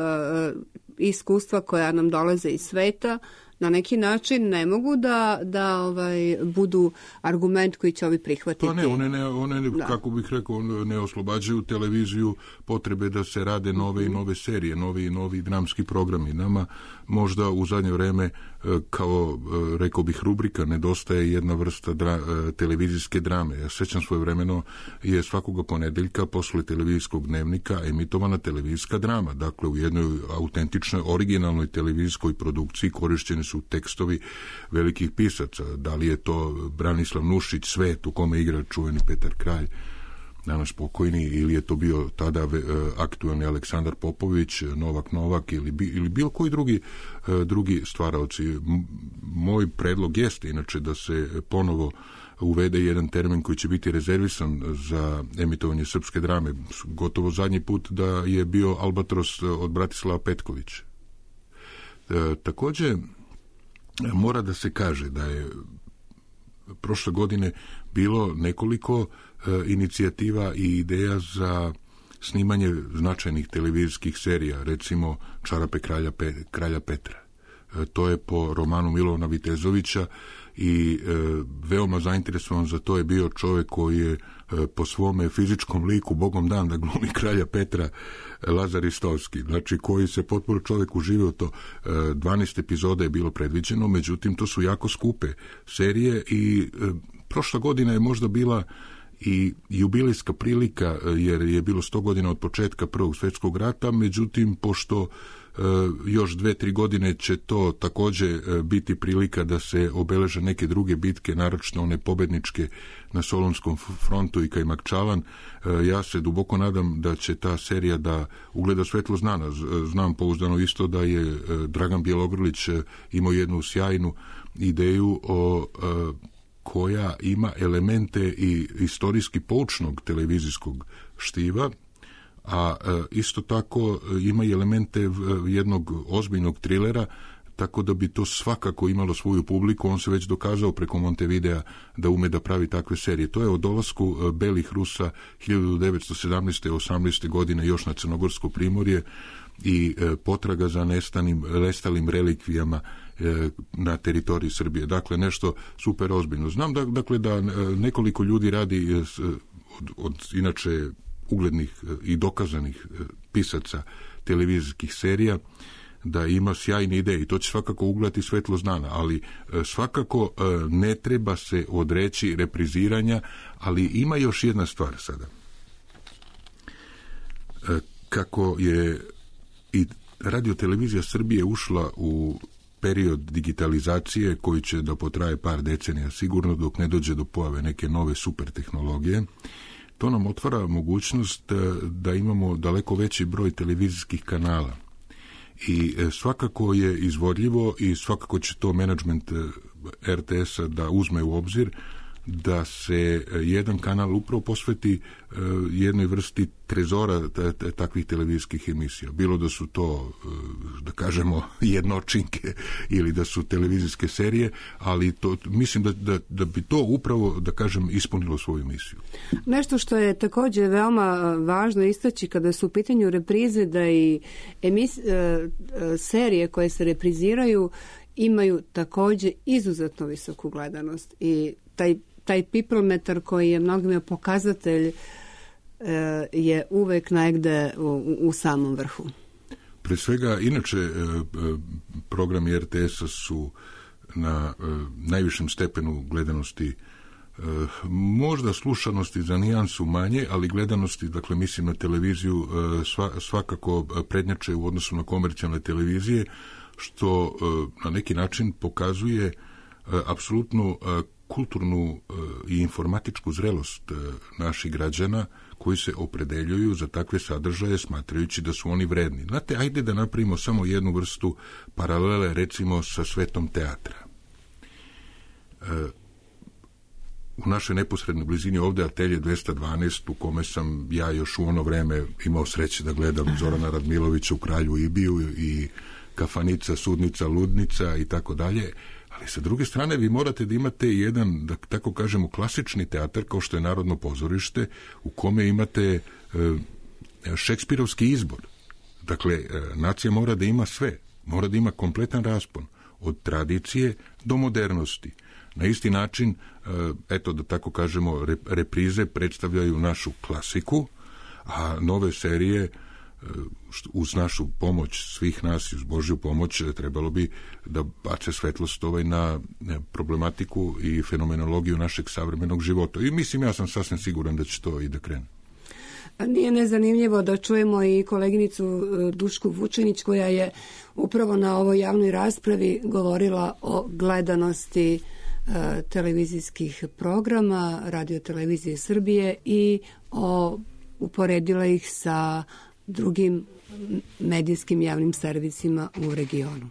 iskustva koja nam dolaze iz sveta, na neki način ne mogu da budu argument koji će ovi prihvatiti. Pa ne, one kako bih rekao, ne oslobađaju televiziju potrebe da se rade nove i nove serije, novi dramski programi. Nama možda u zadnje vreme, kao rekao bih rubrika, nedostaje jedna vrsta televizijske drame. Ja sećam svojevremeno je svakoga ponedeljka posle televizijskog dnevnika emitovana televizijska drama. Dakle, u jednoj autentičnoj, originalnoj televizijskoj produkciji korišćeni su tekstovi velikih pisaca. Da li je to Branislav Nušić, Svet, u kome igra čuveni Petar Kralj, danas pokojni, ili je to bio tada aktualni Aleksandar Popović, Novak ili bilo koji drugi stvaraoci. Moj predlog jeste inače da se ponovo uvede jedan termin koji će biti rezervisan za emitovanje srpske drame. Gotovo zadnji put da je bio Albatros od Bratislava Petkovića. Također mora da se kaže da je prošle godine bilo nekoliko inicijativa i ideja za snimanje značajnih televizijskih serija, recimo Čarape kralja Petra. To je po romanu Milovana Vitezovića i veoma zainteresovan za to je bio čovjek koji je po svome fizičkom liku bogom dan da glumi kralja Petra, Lazar Istovski, znači koji se potpuno čovjek uživio to. 12 epizoda je bilo predviđeno, međutim to su jako skupe serije i prošla godina je možda bila i jubilejska prilika jer je bilo 100 godina od početka Prvog svjetskog rata, međutim pošto još 2-3 godine će to također biti prilika da se obeleže neke druge bitke, naročito one pobedničke na Solunskom frontu i Kajmakčalan. Ja se duboko nadam da će ta serija da ugleda svetlo dana. Znam pouzdano isto da je Dragan Bjelogrlić imao jednu sjajnu ideju koja ima elemente i istorijski poučnog televizijskog štiva, a isto tako ima i elemente jednog ozbiljnog trilera, tako da bi to svakako imalo svoju publiku. On se već dokazao preko Montevidea da ume da pravi takve serije. To je o dolasku belih Rusa 1917. 18. godine još na Crnogorsko primorje i potraga za nestalim relikvijama na teritoriji Srbije. Dakle, nešto super ozbiljno. Znam da nekoliko ljudi radi od inače uglednih i dokazanih pisaca televizijskih serija, da ima sjajne ideje i to će svakako ugledati svetlo dana, ali svakako ne treba se odreći repriziranja, ali ima još jedna stvar sada. Kako je i Radio-televizija Srbije ušla u period digitalizacije koji će da potraje par decenija sigurno dok ne dođe do pojave neke nove super tehnologije, to nam otvara mogućnost da imamo daleko veći broj televizijskih kanala. I svakako je izvodljivo i svakako će to menadžment RTS-a da uzme u obzir da se jedan kanal upravo posveti jednoj vrsti trezora takvih televizijskih emisija. Bilo da su to, da kažemo, jednočinke ili da su televizijske serije, ali to, mislim da bi to upravo, da kažem, ispunilo svoju misiju. Nešto što je također veoma važno istaći kada su u pitanju reprize, da i serije koje se repriziraju imaju također izuzetno visoku gledanost i taj piplmetar koji je mnogima pokazatelj je uvek negde u samom vrhu. Pre svega, inače, programi RTS-a su na najvišem stepenu gledanosti, možda slušanosti za nijansu manje, ali gledanosti, dakle mislim na televiziju, svakako prednjače u odnosu na komercijalne televizije, što na neki način pokazuje apsolutnu kulturnu i informatičku zrelost naših građana koji se opredeljuju za takve sadržaje smatrajući da su oni vredni. Znate, ajde da napravimo samo jednu vrstu paralele, recimo sa svetom teatra. U našoj neposrednoj blizini ovde Atelje 212, u kome sam ja još u ono vreme imao sreće da gledam Zorana Radmilovića u Kralju Ibiju i Kafanica, Sudnica, Ludnica i tako dalje. Ali sa druge strane vi morate da imate jedan, da tako kažemo, klasični teatar kao što je Narodno pozorište u kome imate šekspirovski izbor. Dakle, nacija mora da ima sve, mora da ima kompletan raspon od tradicije do modernosti. Na isti način, eto da tako kažemo, reprize predstavljaju našu klasiku, a nove serije uz našu pomoć svih nas i uz Božju pomoć trebalo bi da bace svetlost na problematiku i fenomenologiju našeg savremenog života. I mislim, ja sam sasvim siguran da će to i da krene. Nije nezanimljivo da čujemo i koleginicu Dušku Vučinić koja je upravo na ovoj javnoj raspravi govorila o gledanosti televizijskih programa Radio-televizije Srbije i uporedila ih sa drugim medijskim javnim servisima u regionu.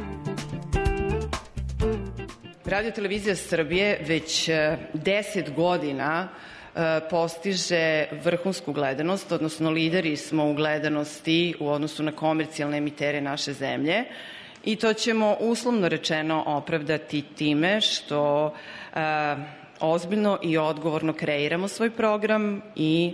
Radio-televizija Srbije već 10 godina postiže vrhunsku gledanost, odnosno lideri smo u gledanosti u odnosu na komercijalne emitere naše zemlje i to ćemo uslovno rečeno opravdati time što ozbiljno i odgovorno kreiramo svoj program i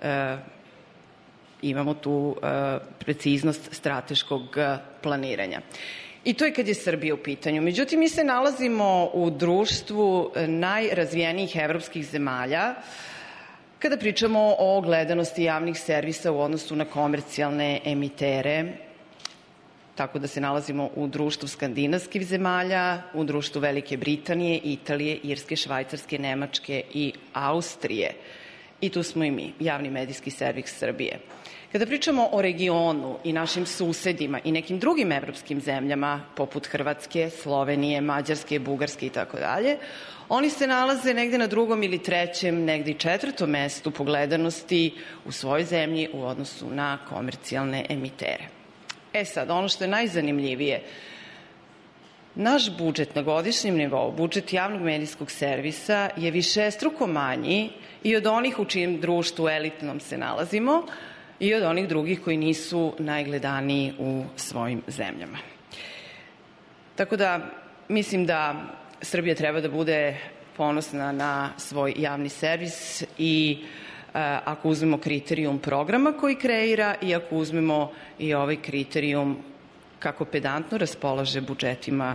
imamo tu preciznost strateškog planiranja. I to je kad je Srbija u pitanju. Međutim, mi se nalazimo u društvu najrazvijenijih evropskih zemalja kada pričamo o gledanosti javnih servisa u odnosu na komercijalne emitere, tako da se nalazimo u društvu skandinavskih zemalja, u društvu Velike Britanije, Italije, Irske, Švajcarske, Nemačke i Austrije. I tu smo i mi, javni medijski servis Srbije. Kada pričamo o regionu i našim susedima i nekim drugim evropskim zemljama, poput Hrvatske, Slovenije, Mađarske, Bugarske i tako dalje, oni se nalaze negde na 2. ili 3., negde i 4. mestu po gledanosti u svojoj zemlji u odnosu na komercijalne emitere. Sad, ono što je najzanimljivije, naš budžet na godišnjem nivou, budžet javnog medijskog servisa je višestruko manji i od onih u čijem društvu elitnom se nalazimo i od onih drugih koji nisu najgledaniji u svojim zemljama. Tako da mislim da Srbija treba da bude ponosna na svoj javni servis i ako uzmemo kriterijum programa koji kreira i ako uzmemo i ovaj kriterijum kako pedantno raspolaže budžetima.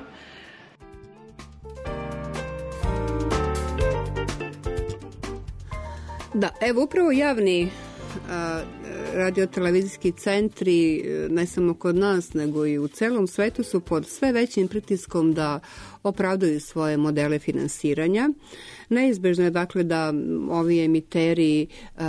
Da, evo upravo javni radiotelevizijski centri, ne samo kod nas, nego i u celom svetu, su pod sve većim pritiskom da opravdaju svoje modele finansiranja. Neizbežno je dakle da ovi emiteri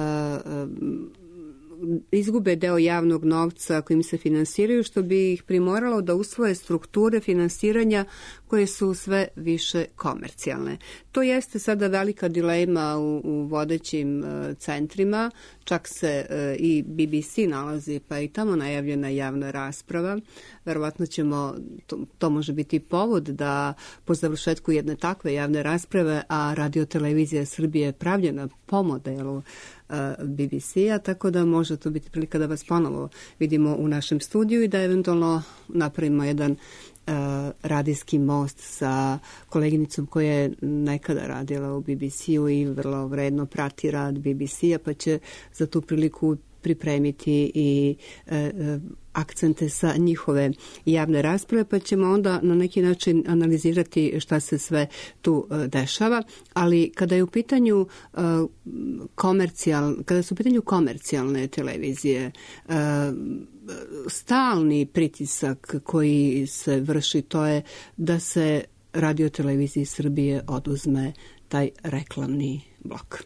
izgube deo javnog novca kojim se finansiraju, što bi ih primoralo da usvoje strukture finansiranja koje su sve više komercijalne. To jeste sada velika dilema u vodećim centrima, čak se i BBC nalazi, pa i tamo najavljena javna rasprava. Verovatno to može biti povod da po završetku jedne takve javne rasprave, a radiotelevizija Srbije je pravljena po modelu BBC-a, tako da može to biti prilika da vas ponovo vidimo u našem studiju i da eventualno napravimo jedan radijski most sa koleginicom koja je nekada radila u BBC-u i vrlo vredno prati rad BBC-a, pa će za tu priliku pripremiti i akcente sa njihove javne rasprave, pa ćemo onda na neki način analizirati šta se sve tu dešava. Ali kada je u pitanju komercijalne televizije, stalni pritisak koji se vrši, to je da se radioteleviziji Srbije oduzme taj reklamni blok.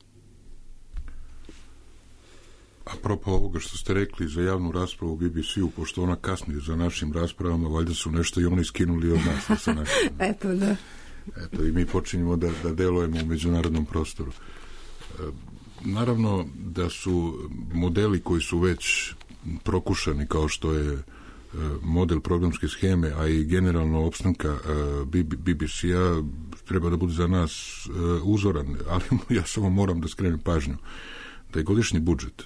Apropo ovoga što ste rekli za javnu raspravu u BBC-u, pošto ona kasni za našim raspravama, valjda su nešto i oni skinuli od nas. Eto, da. Eto, i mi počinjemo da delujemo u međunarodnom prostoru. Naravno da su modeli koji su već prokušani, kao što je model programske sheme, a i generalno opstanka BBC-a, treba da bude za nas uzoran, ali ja samo moram da skrenem pažnju da je godišnji budžet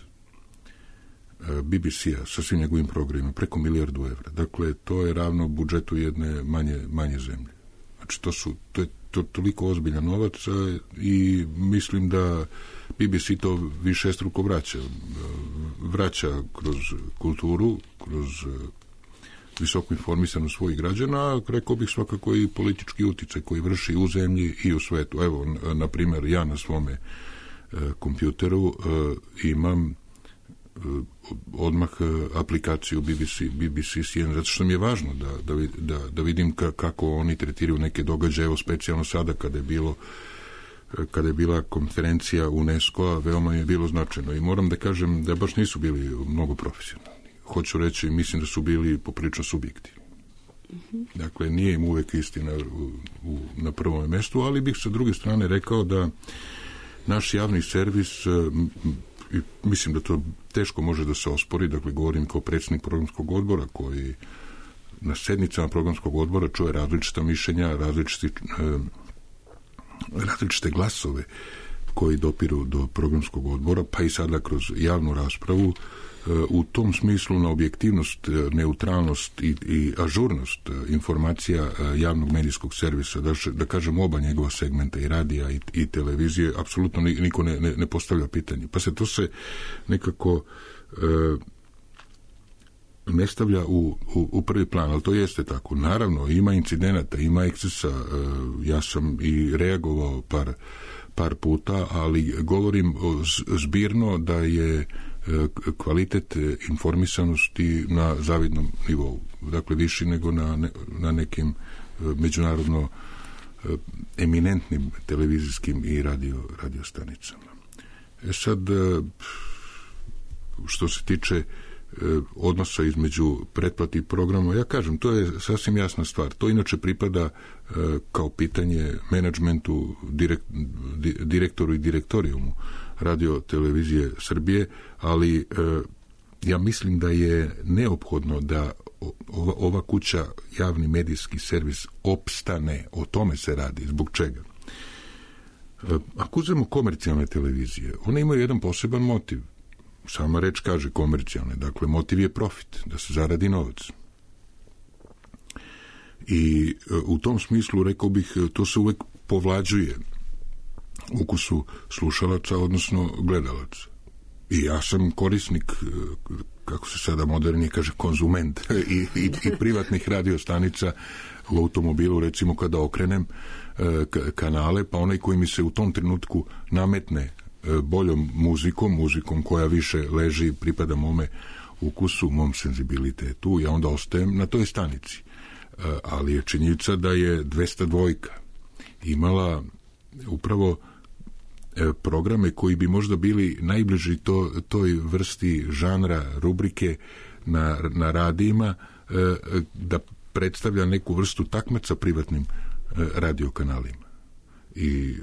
BBC-a sa svim njegovim programima preko €1 milijardu. Dakle, to je ravno budžetu jedne manje zemlje. Znači, to je toliko ozbiljan novac i mislim da BBC to višestruko vraća kroz kulturu, kroz visoku informisanost svojih građana, rekao bih svakako i politički uticaj koji vrši u zemlji i u svetu. Evo, na primjer, ja na svome kompjuteru imam odmah aplikaciju BBC CNN, zato što mi je važno da vidim kako oni tretiraju neke događaje. Evo, specijalno sada kada je bila konferencija UNESCO-a, veoma mi je bilo značajno i moram da kažem da baš nisu bili mnogo profesionalni. Hoću reći, mislim da su bili poprilično subjektivni. Dakle, nije im uvek istina na prvom mestu, ali bih sa druge strane rekao da naš javni servis, mislim da to teško može da se ospori, dakle govorim kao predsjednik programskog odbora koji na sednicama programskog odbora čuje različita mišljenja, različite glasove koji dopiru do programskog odbora, pa i sada kroz javnu raspravu. U tom smislu na objektivnost, neutralnost i ažurnost informacija javnog medijskog servisa, da kažem oba njegova segmenta, i radija i televizije, apsolutno niko ne postavlja pitanje. Pa se to nekako ne stavlja u prvi plan, ali to jeste tako. Naravno, ima incidenata, ima ekscesa, ja sam i reagovao par puta, ali govorim zbirno da je kvalitet informisanosti na zavidnom nivou. Dakle, viši nego na nekim međunarodno eminentnim televizijskim i radio stanicama. Sad, što se tiče odnosa između pretplati i programa, ja kažem, to je sasvim jasna stvar. To inače pripada kao pitanje menadžmentu, direktoru i direktorijumu Radio televizije Srbije, ali ja mislim da je neophodno da ova kuća, javni medijski servis, opstane. O tome se radi. Zbog čega? Ako uzmemo komercijalne televizije, one imaju jedan poseban motiv. Sama reč kaže komercijalne. Dakle, motiv je profit, da se zaradi novac. I u tom smislu, rekao bih, to se uvek povlađuje ukusu slušalaca, odnosno gledalaca. I ja sam korisnik, kako se sada modernije kaže, konzument i privatnih radiostanica u automobilu, recimo kada okrenem kanale, pa onaj koji mi se u tom trenutku nametne boljom muzikom koja više leži, pripada mome ukusu, mom senzibilitetu, ja onda ostajem na toj stanici. Ali je činjenica da je 202 imala upravo programe koji bi možda bili najbliži toj vrsti žanra, rubrike na radijima, da predstavlja neku vrstu takmaca privatnim radiokanalima. I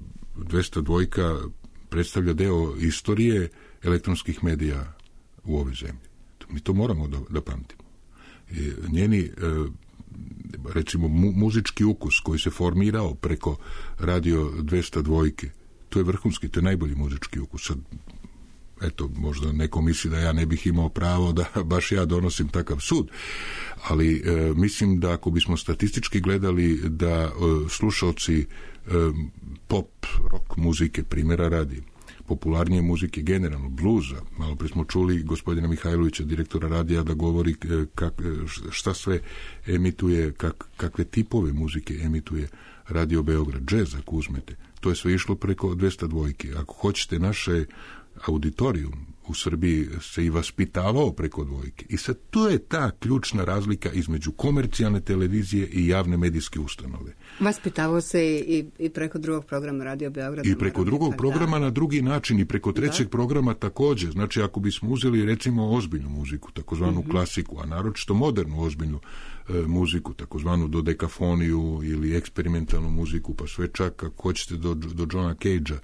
202 predstavlja deo istorije elektronskih medija u ovoj zemlji. Mi to moramo da pamtimo. Njeni, recimo, muzički ukus koji se formirao preko Radio 202, to je vrhunski, to je najbolji muzički ukus. Sad, eto, možda neko misli da ja ne bih imao pravo da baš ja donosim takav sud, ali mislim da ako bismo statistički gledali da slušalci pop, rock muzike, primjera radi, popularnije muzike generalno, bluza, malo prije smo čuli gospodina Mihajlovića, direktora radija, da govori šta sve emituje, kakve tipove muzike emituje Radio Beograd, džez, ako uzmete. To je sve išlo preko 202. Ako hoćete, naše auditorijum u Srbiji se i vaspitavao preko dvojke. I sad to je ta ključna razlika između komercijalne televizije i javne medijske ustanove. Vaspitavao se i preko drugog programa Radio Beograd. I preko drugog programa na drugi način, i preko trećeg programa također. Znači, ako bismo uzeli, recimo, ozbiljnu muziku, takozvanu klasiku, a naročito modernu ozbiljnu muziku, takozvanu dodekafoniju ili eksperimentalnu muziku, pa sve čak, ako hoćete, do Johna Cagea.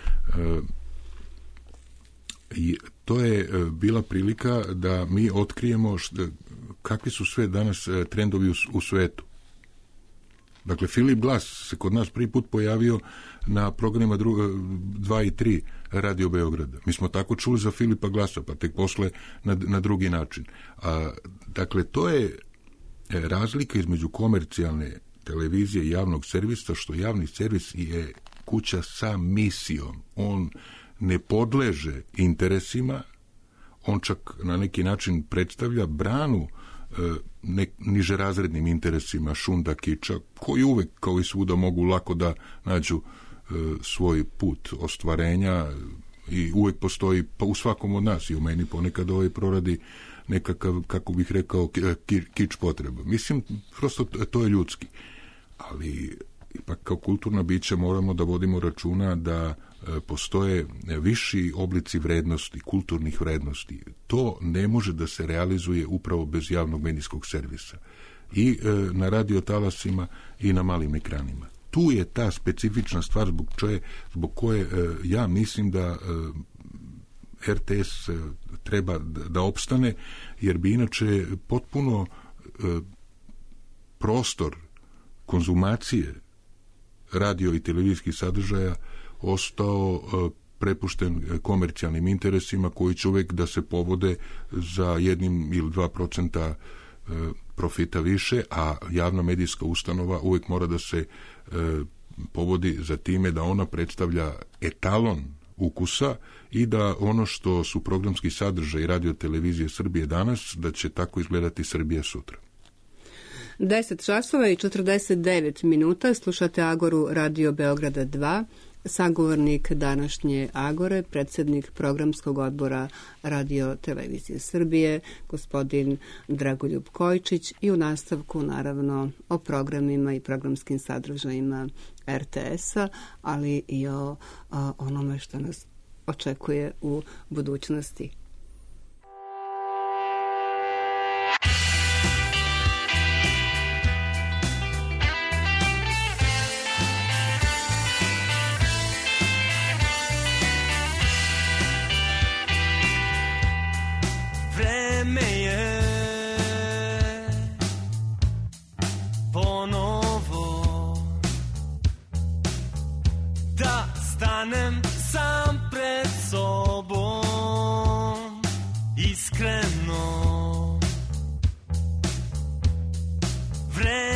I to je bila prilika da mi otkrijemo kakvi su sve danas trendovi u svetu. Dakle, Filip Glass se kod nas prvi put pojavio na programima 2 i 3 Radio Beograda. Mi smo tako čuli za Filipa Glassa, pa tek posle na drugi način. Dakle, to je razlika između komercijalne televizije i javnog servisa, što javni servis je kuća sa misijom. On ne podleže interesima, on čak na neki način predstavlja branu nižerazrednim interesima šunda kiča, koji uvek, kao i svuda, mogu lako da nađu svoj put ostvarenja i uvek postoji, pa u svakom od nas i u meni ponekad proradi nekakav, kako bih rekao, kič potreba. Mislim, prosto to je ljudski. Ali ipak kao kulturna bića moramo da vodimo računa da postoje viši oblici vrednosti, kulturnih vrednosti. To ne može da se realizuje upravo bez javnog medijskog servisa. I na radiotalasima i na malim ekranima. Tu je ta specifična stvar zbog koje ja mislim da RTS treba da opstane, jer bi inače potpuno prostor konzumacije radio i televizijskih sadržaja ostao prepušten komercijalnim interesima koji će uvek da se povode za 1 ili 2% profita više, a javna medijska ustanova uvek mora da se povodi za time da ona predstavlja etalon ukusa i da ono što su programski sadržaj Radio televizije Srbije danas, da će tako izgledati Srbija sutra. 10 časova i 49 minuta, slušate Agoru Radio Beograda 2, sagovornik današnje Agore, predsjednik programskog odbora Radio televizije Srbije, gospodin Dragoljub Kojčić, i u nastavku naravno o programima i programskim sadržajima RTS-a, ali i o onome što nas očekuje u budućnosti.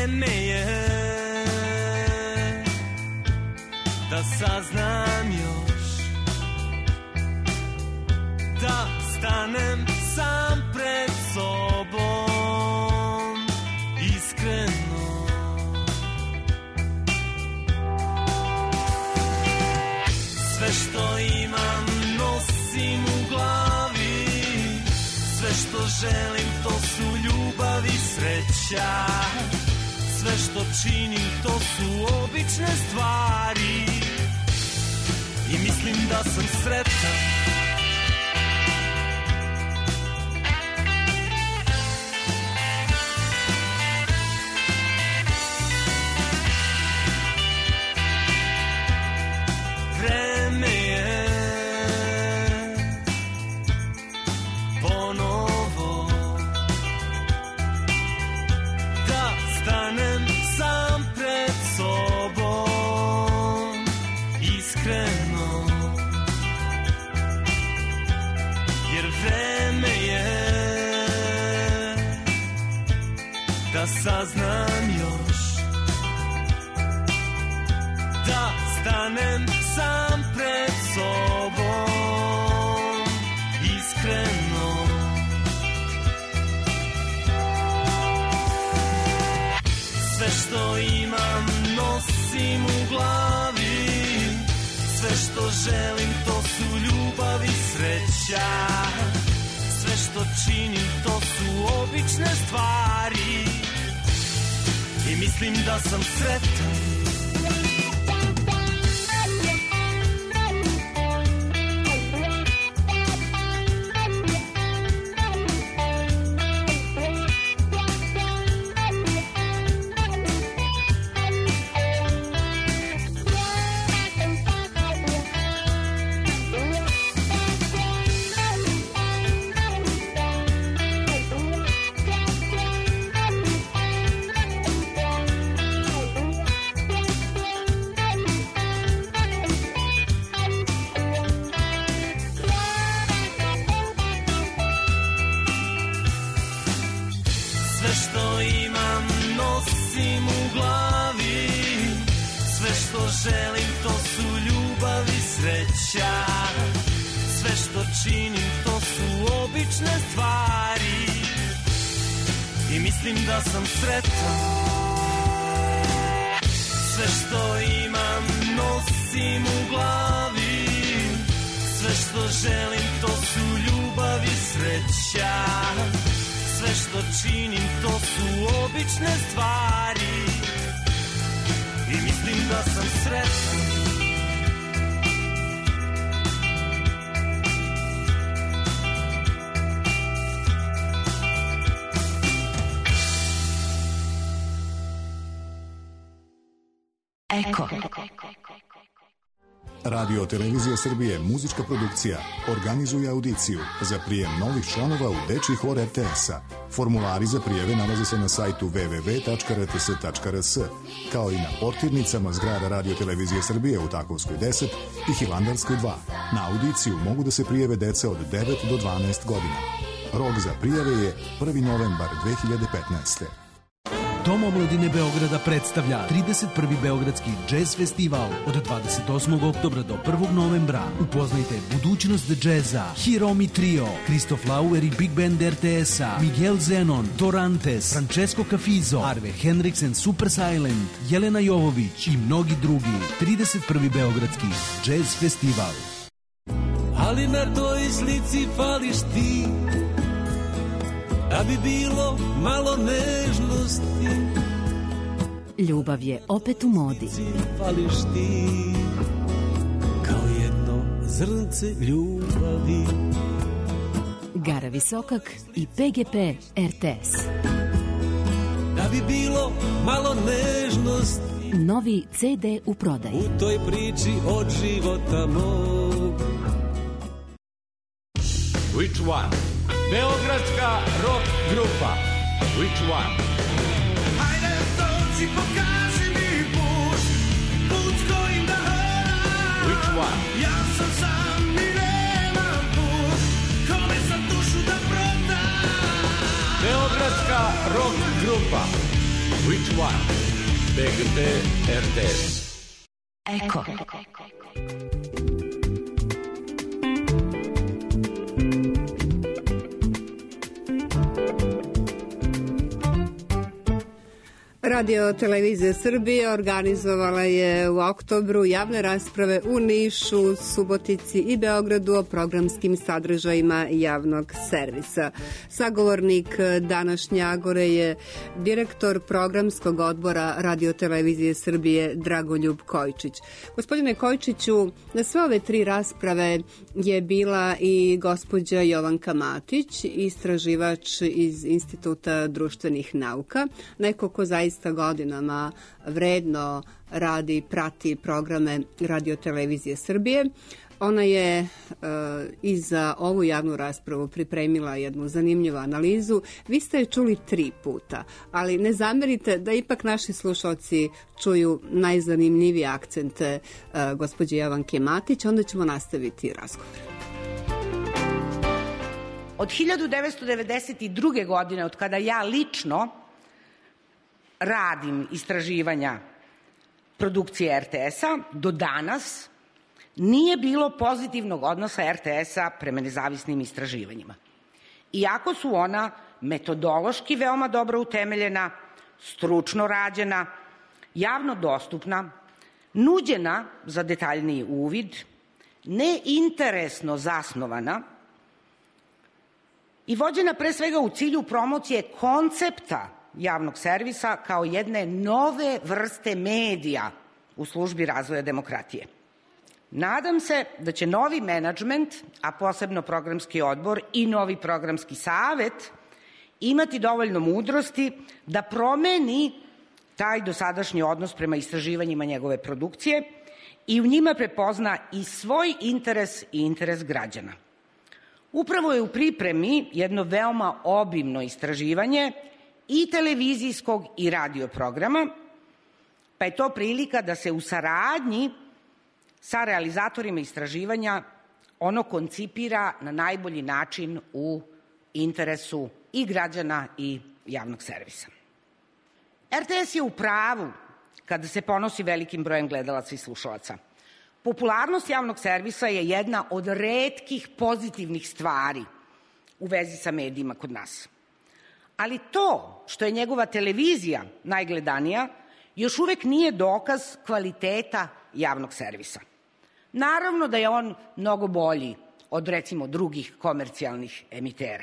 Vreme je da saznam još, da stanem sam pred sobom iskreno. Sve što imam nosim u glavi, sve što želim to su ljubav i sreća, sve što činim to su obične stvari i mislim da sam sretan. Vreme je ponovo da stanem sam pred sobom iskreno, jer vreme je da saznam još, da stanem sam pred sobom iskreno. Sve što imam nosim u glavi, sve što želim to su ljubav i sreća, sve što činim to su obične stvari i mislim da sam sretan. Želim to su ljubav i sreća, sve što činim to su obične stvari i mislim da sam sretan. Sve što imam nosim u glavi, sve što želim to su ljubav i sreća, sve što činim to su obične stvari i mislim da sam sretan. Eko. Radio Televizija Srbije, muzička produkcija, organizuje audiciju za prijem novih članova u dečiji hor RTS-a. Formulari za prijeve nalaze se na sajtu www.rts.rs, kao i na portirnicama zgrada Radio Televizije Srbije u Takovskoj 10 i Hilandarskoj 2. Na audiciju mogu da se prijeve deca od 9 do 12 godina. Rok za prijave je 1. novembar 2015. Dom omladine Beograda predstavlja 31. Beogradski džez festival od 28. oktobra do 1. novembra. Upoznajte budućnost džeza, Hiromi Trio, Kristof Lauer i Big Band RTS-a, Miguel Zenon, Dorantes, Francesco Cafizo, Arve Henriksen, Super Silent, Jelena Jovović i mnogi drugi. 31. Beogradski džez festival. Ali na toj slici fališ ti, da bi bilo malo nežnosti. Ljubav je opet u modi. Fališ ti kao jedno zrnce ljubavi. Gara Visokak i PGP RTS. Da bi bilo malo nežnosti. Novi CD u prodaji. U toj priči od života mog. Which one? Beogradska rock grupa Which one? Hajde dođi, pokaži mi put, put kojim da hodam. Which one? Ja sam sam i nemam put, kome sam dušu da prodam. Beogradska rock grupa Which one? BGP RTS. Eko. Radio televizija Srbije organizovala je u oktobru javne rasprave u Nišu, Subotici i Beogradu o programskim sadržajima javnog servisa. Sagovornik današnje Agore je direktor programskog odbora Radio televizije Srbije Dragoljub Kojčić. Gospodine Kojčiću, na sve ove tri rasprave je bila i gospođa Jovanka Matić, istraživač iz Instituta društvenih nauka, neko ko zaista godinama vredno radi i prati programe Radio televizije Srbije. Ona je i za ovu javnu raspravu pripremila jednu zanimljivu analizu. Vi ste je čuli 3 puta, ali ne zamerite da ipak naši slušalci čuju najzanimljivije akcente gospođe Jovanke Matić, onda ćemo nastaviti razgovor. Od 1992. godine, od kada ja lično radim istraživanja produkcije RTS-a, do danas nije bilo pozitivnog odnosa RTS-a prema nezavisnim istraživanjima. Iako su ona metodološki veoma dobro utemeljena, stručno rađena, javno dostupna, nuđena za detaljniji uvid, neinteresno zasnovana i vođena pre svega u cilju promocije koncepta javnog servisa kao jedne nove vrste medija u službi razvoja demokratije. Nadam se da će novi menadžment, a posebno programski odbor i novi programski savet imati dovoljno mudrosti da promeni taj dosadašnji odnos prema istraživanjima njegove produkcije i u njima prepozna i svoj interes i interes građana. Upravo je u pripremi jedno veoma obimno istraživanje i televizijskog i radio programa, pa je to prilika da se u saradnji sa realizatorima istraživanja ono koncipira na najbolji način u interesu i građana i javnog servisa. RTS je u pravu kada se ponosi velikim brojem gledalaca i slušalaca. Popularnost javnog servisa je jedna od retkih pozitivnih stvari u vezi sa medijima kod nas. Ali to što je njegova televizija najgledanija još uvek nije dokaz kvaliteta javnog servisa. Naravno da je on mnogo bolji od, recimo, drugih komercijalnih emitera.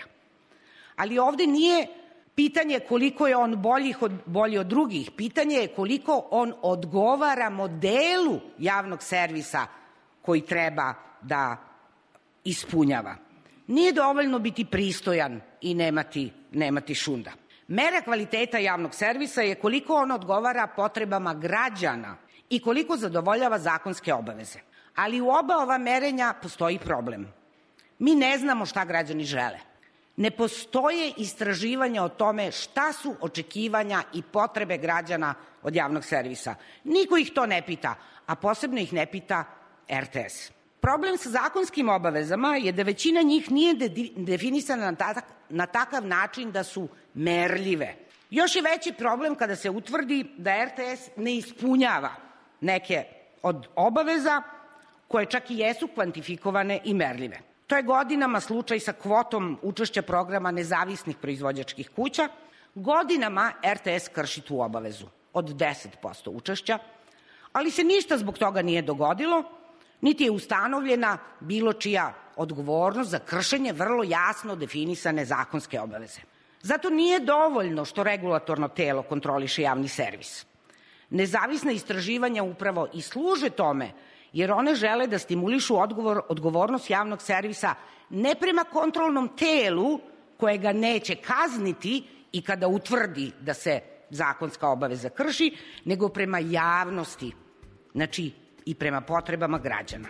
Ali ovde nije pitanje koliko je on bolji od drugih, pitanje je koliko on odgovara modelu javnog servisa koji treba da ispunjava. Nije dovoljno biti pristojan i nemati šunda. Mera kvaliteta javnog servisa je koliko on odgovara potrebama građana i koliko zadovoljava zakonske obaveze. Ali u oba ova merenja postoji problem. Mi ne znamo šta građani žele. Ne postoje istraživanja o tome šta su očekivanja i potrebe građana od javnog servisa. Niko ih to ne pita, a posebno ih ne pita RTS. Problem sa zakonskim obavezama je da većina njih nije definisana na takav način da su merljive. Još je veći problem kada se utvrdi da RTS ne ispunjava neke od obaveza koje čak i jesu kvantifikovane i merljive. To je godinama slučaj sa kvotom učešća programa nezavisnih proizvođačkih kuća. Godinama RTS krši tu obavezu od 10% učešća, ali se ništa zbog toga nije dogodilo, niti je ustanovljena bilo čija odgovornost za kršenje vrlo jasno definisane zakonske obaveze. Zato nije dovoljno što regulatorno telo kontroliše javni servis. Nezavisna istraživanja upravo i služe tome, jer one žele da stimulišu odgovornost javnog servisa ne prema kontrolnom telu koje ga neće kazniti i kada utvrdi da se zakonska obaveza krši, nego prema javnosti, znači i prema potrebama građana.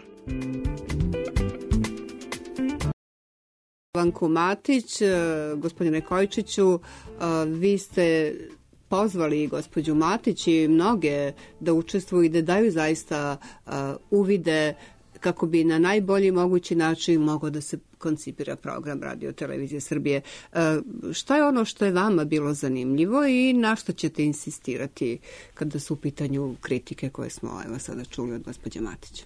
Jovanku Matić, gospodine Kojčiću, vi ste pozvali gospođu Matić i mnoge da učestvuju i da daju zaista uvide kako bi na najbolji mogući način mogao da se koncipira program Radio Televizije Srbije. Šta je ono što je vama bilo zanimljivo i na što ćete insistirati kada su u pitanju kritike koje smo sada čuli od gospođe Matića?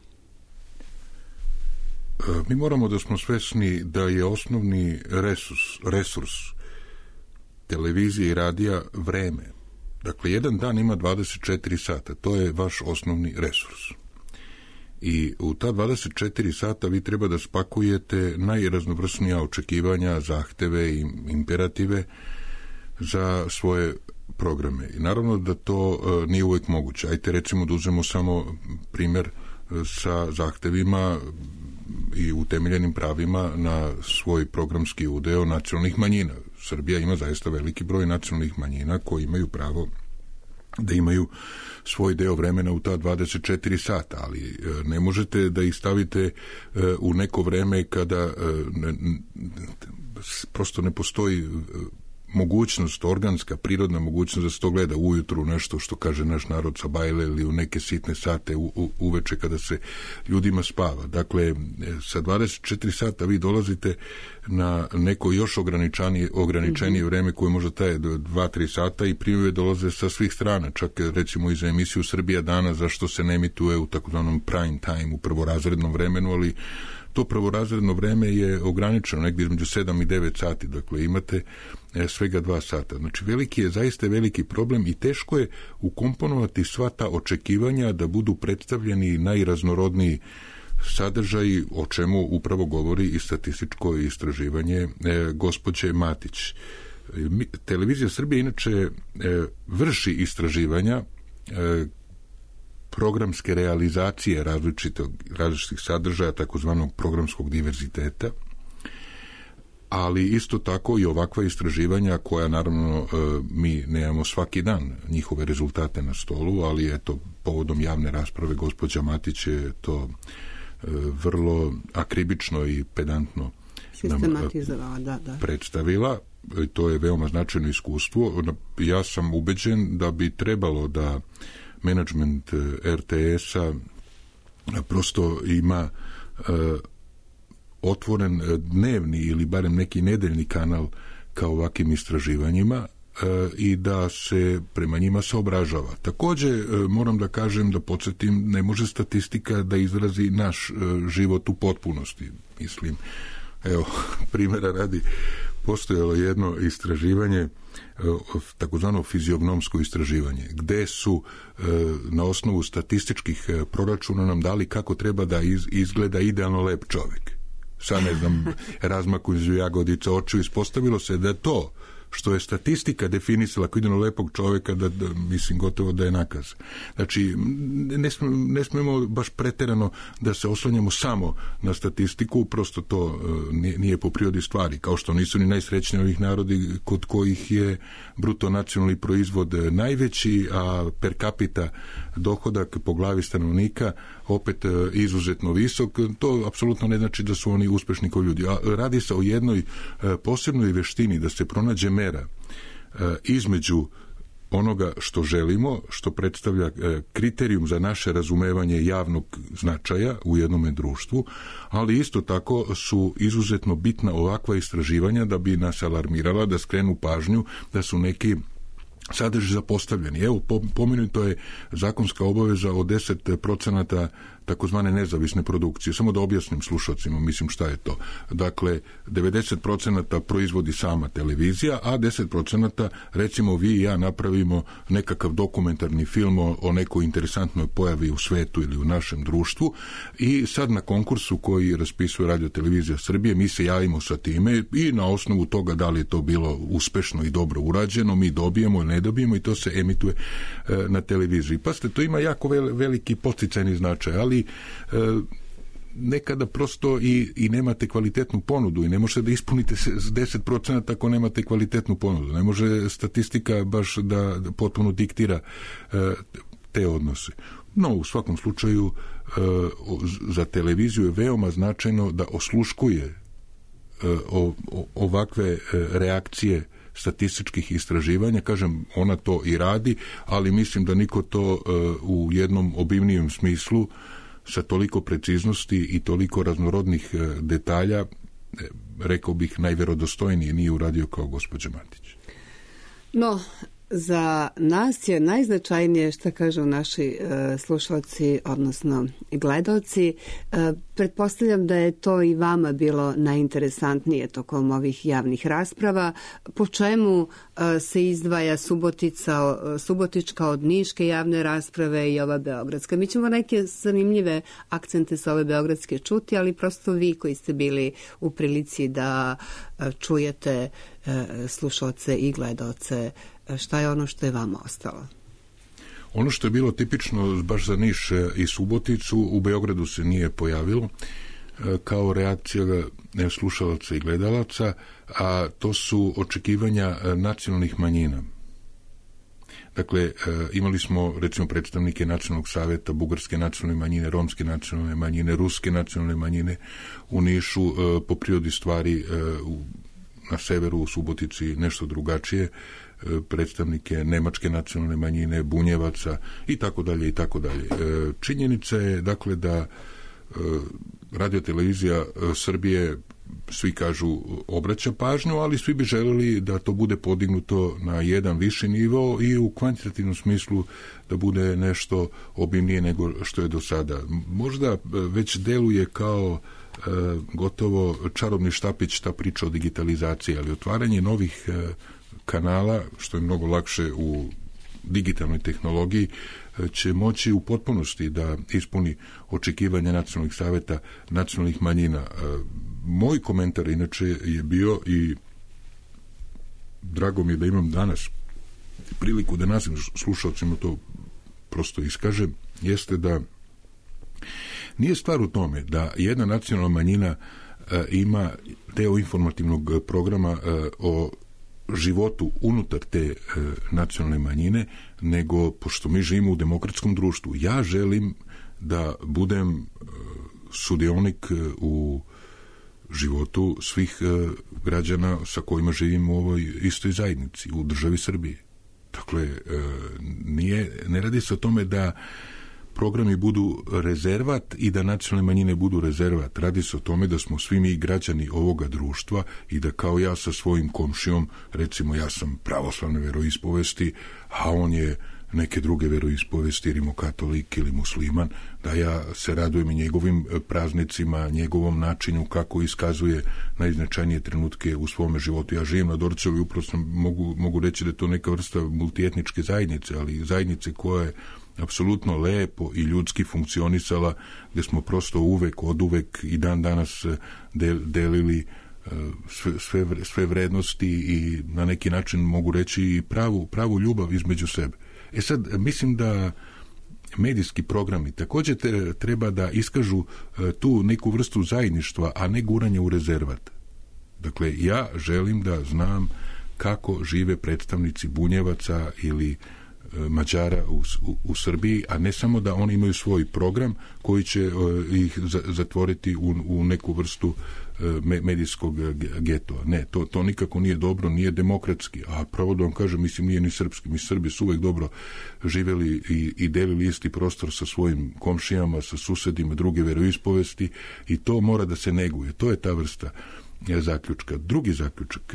Mi moramo da smo svesni da je osnovni resurs televizije i radija vreme. Dakle, jedan dan ima 24 sata. To je vaš osnovni resurs. I u ta 24 sata vi treba da spakujete najraznovrsnija očekivanja, zahteve i imperative za svoje programe. I naravno da to nije uvijek moguće. Ajte recimo da uzmemo samo primjer sa zahtevima i utemeljenim pravima na svoj programski udeo nacionalnih manjina. Srbija ima zaista veliki broj nacionalnih manjina koji imaju pravo da imaju svoj deo vremena u ta 24 sata, ali ne možete da ih stavite u neko vreme kada prosto ne postoji mogućnost, organska, prirodna mogućnost da se to gleda ujutru, nešto što kaže naš narod sa bajle ili u neke sitne sate uveče kada se ljudima spava. Dakle, sa 24 sata vi dolazite na neko još ograničenije vreme koje možda traje do 2-3 sata i primjeve dolaze sa svih strana, čak recimo i za emisiju Srbija dana, zašto se ne emituje u takozvanom prime time, u prvorazrednom vremenu, ali to prvorazredno vreme je ograničeno negdje između 7 i 9 sati, dakle imate svega 2 sata. Znači zaista veliki problem i teško je ukomponovati sva ta očekivanja da budu predstavljeni najraznorodniji sadržaji, o čemu upravo govori i statističko istraživanje gospođe Matić. Televizija Srbije inače vrši istraživanja programske realizacije različitih sadržaja, takozvanog programskog diverziteta, ali isto tako i ovakva istraživanja koja naravno mi nemamo svaki dan njihove rezultate na stolu, ali eto, povodom javne rasprave gospođa Matić je to vrlo akribično i pedantno nam predstavila. To je veoma značajno iskustvo. Ja sam ubeđen da bi trebalo da menadžment RTS-a prosto ima otvoren dnevni ili barem neki nedeljni kanal kao ovakvim istraživanjima i da se prema njima saobražava. Također moram da kažem, da podsjetim, ne može statistika da izrazi naš život u potpunosti. Mislim, evo, primjera radi, postojalo jedno istraživanje, takozvano fiziognomsko istraživanje, gde su na osnovu statističkih proračuna nam dali kako treba da izgleda idealno lep čovjek. Sad ne znam, razmaku između jagodica očiju, ispostavilo se da to što je statistika definisala kao idealno lepog čovjeka, da mislim gotovo da je nakaz. Znači, ne smemo baš preterano da se oslanjamo samo na statistiku, prosto to nije po prirodi stvari, kao što nisu ni najsrećniji ovih narodi kod kojih je bruto nacionalni proizvod najveći, a per capita dohodak po glavi stanovnika opet izuzetno visok. To apsolutno ne znači da su oni uspešni kao ljudi. A radi se o jednoj posebnoj veštini da se pronađe mera između onoga što želimo, što predstavlja kriterijum za naše razumevanje javnog značaja u jednome društvu, ali isto tako su izuzetno bitna ovakva istraživanja da bi nas alarmirala, da skrenu pažnju da su neki sadržaj zapostavljeni. Evo, pomenuto je zakonska obaveza od 10% takozvane nezavisne produkcije. Samo da objasnim slušalcima, mislim šta je to. Dakle, 90% proizvodi sama televizija, a 10% recimo vi i ja napravimo nekakav dokumentarni film o nekoj interesantnoj pojavi u svetu ili u našem društvu i sad na konkursu koji raspisuje Radio Televizija Srbije mi se javimo sa time i na osnovu toga da li je to bilo uspešno i dobro urađeno, mi dobijemo ili ne dobijemo i to se emituje na televiziji. Pazite, to ima jako veliki podsticajni značaj, ali nekada prosto i nemate kvalitetnu ponudu i ne možete da ispunite 10% ako nemate kvalitetnu ponudu. Ne može statistika baš da potpuno diktira te odnose. No, u svakom slučaju za televiziju je veoma značajno da osluškuje ovakve reakcije statističkih istraživanja. Kažem, ona to i radi, ali mislim da niko to u jednom obimnijem smislu sa toliko preciznosti i toliko raznorodnih detalja, rekao bih, najverodostojnije nije uradio kao gospođa Matić. No, za nas je najznačajnije što kažu naši slušalci, odnosno gledalci. Pretpostavljam da je to i vama bilo najinteresantnije tokom ovih javnih rasprava. Po čemu se izdvaja Subotička od Niške javne rasprave i ova beogradska? Mi ćemo neke zanimljive akcente sa ove beogradske čuti, ali prosto vi koji ste bili u prilici da čujete slušalce i gledalce, šta je ono što je vama ostalo? Ono što je bilo tipično baš za Niš i Suboticu, u Beogradu se nije pojavilo kao reakcija slušalaca i gledalaca, a to su očekivanja nacionalnih manjina. Dakle, imali smo recimo predstavnike Nacionalnog saveta, bugarske nacionalne manjine, romske nacionalne manjine, ruske nacionalne manjine u Nišu, po prirodi stvari na severu u Subotici nešto drugačije, predstavnike nemačke nacionalne manjine, Bunjevaca i tako dalje i tako dalje. Činjenica je dakle da Radio-televizija Srbije, svi kažu, obraća pažnju, ali svi bi želeli da to bude podignuto na jedan viši nivo i u kvantitativnom smislu da bude nešto obimnije nego što je do sada. Možda već deluje kao gotovo čarobni štapić ta priča o digitalizaciji, ali otvaranje novih kanala, što je mnogo lakše u digitalnoj tehnologiji, će moći u potpunosti da ispuni očekivanja nacionalnih saveta nacionalnih manjina. Moj komentar inače je bio, i drago mi je da imam danas priliku da našim slušalcima to prosto iskažem, jeste da nije stvar u tome da jedna nacionalna manjina ima deo informativnog programa o životu unutar te nacionalne manjine, nego pošto mi živimo u demokratskom društvu, ja želim da budem sudionik u životu svih građana sa kojima živimo u ovoj istoj zajednici, u državi Srbiji. Dakle, ne radi se o tome da programi budu rezervat i da nacionalne manjine budu rezervat. Radi se o tome da smo svi mi građani ovoga društva i da kao ja sa svojim komšijom, recimo ja sam pravoslavne veroispovesti, a on je neke druge veroispovesti, rimokatolik ili musliman, da ja se radujem njegovim praznicima, njegovom načinu kako iskazuje najznačajnije trenutke u svome životu. Ja živim na Dorćolu i upravo mogu reći da je to neka vrsta multietničke zajednice, ali zajednice koja je apsolutno lepo i ljudski funkcionisala, gdje smo prosto oduvek i dan danas delili sve vrednosti i na neki način mogu reći i pravu ljubav između sebe. Sad, mislim da medijski programi također treba da iskažu tu neku vrstu zajedništva, a ne guranje u rezervat. Dakle, ja želim da znam kako žive predstavnici Bunjevaca ili Mađara u Srbiji, a ne samo da oni imaju svoj program koji će ih zatvoriti u neku vrstu medijskog getoa. Ne, to nikako nije dobro, nije demokratski, a pravo da vam kažem, mislim, nije ni srpski. Mi Srbi su uvek dobro živeli i delili isti prostor sa svojim komšijama, sa susedima druge veroispovesti i to mora da se neguje. To je ta vrsta zaključka. Drugi zaključak.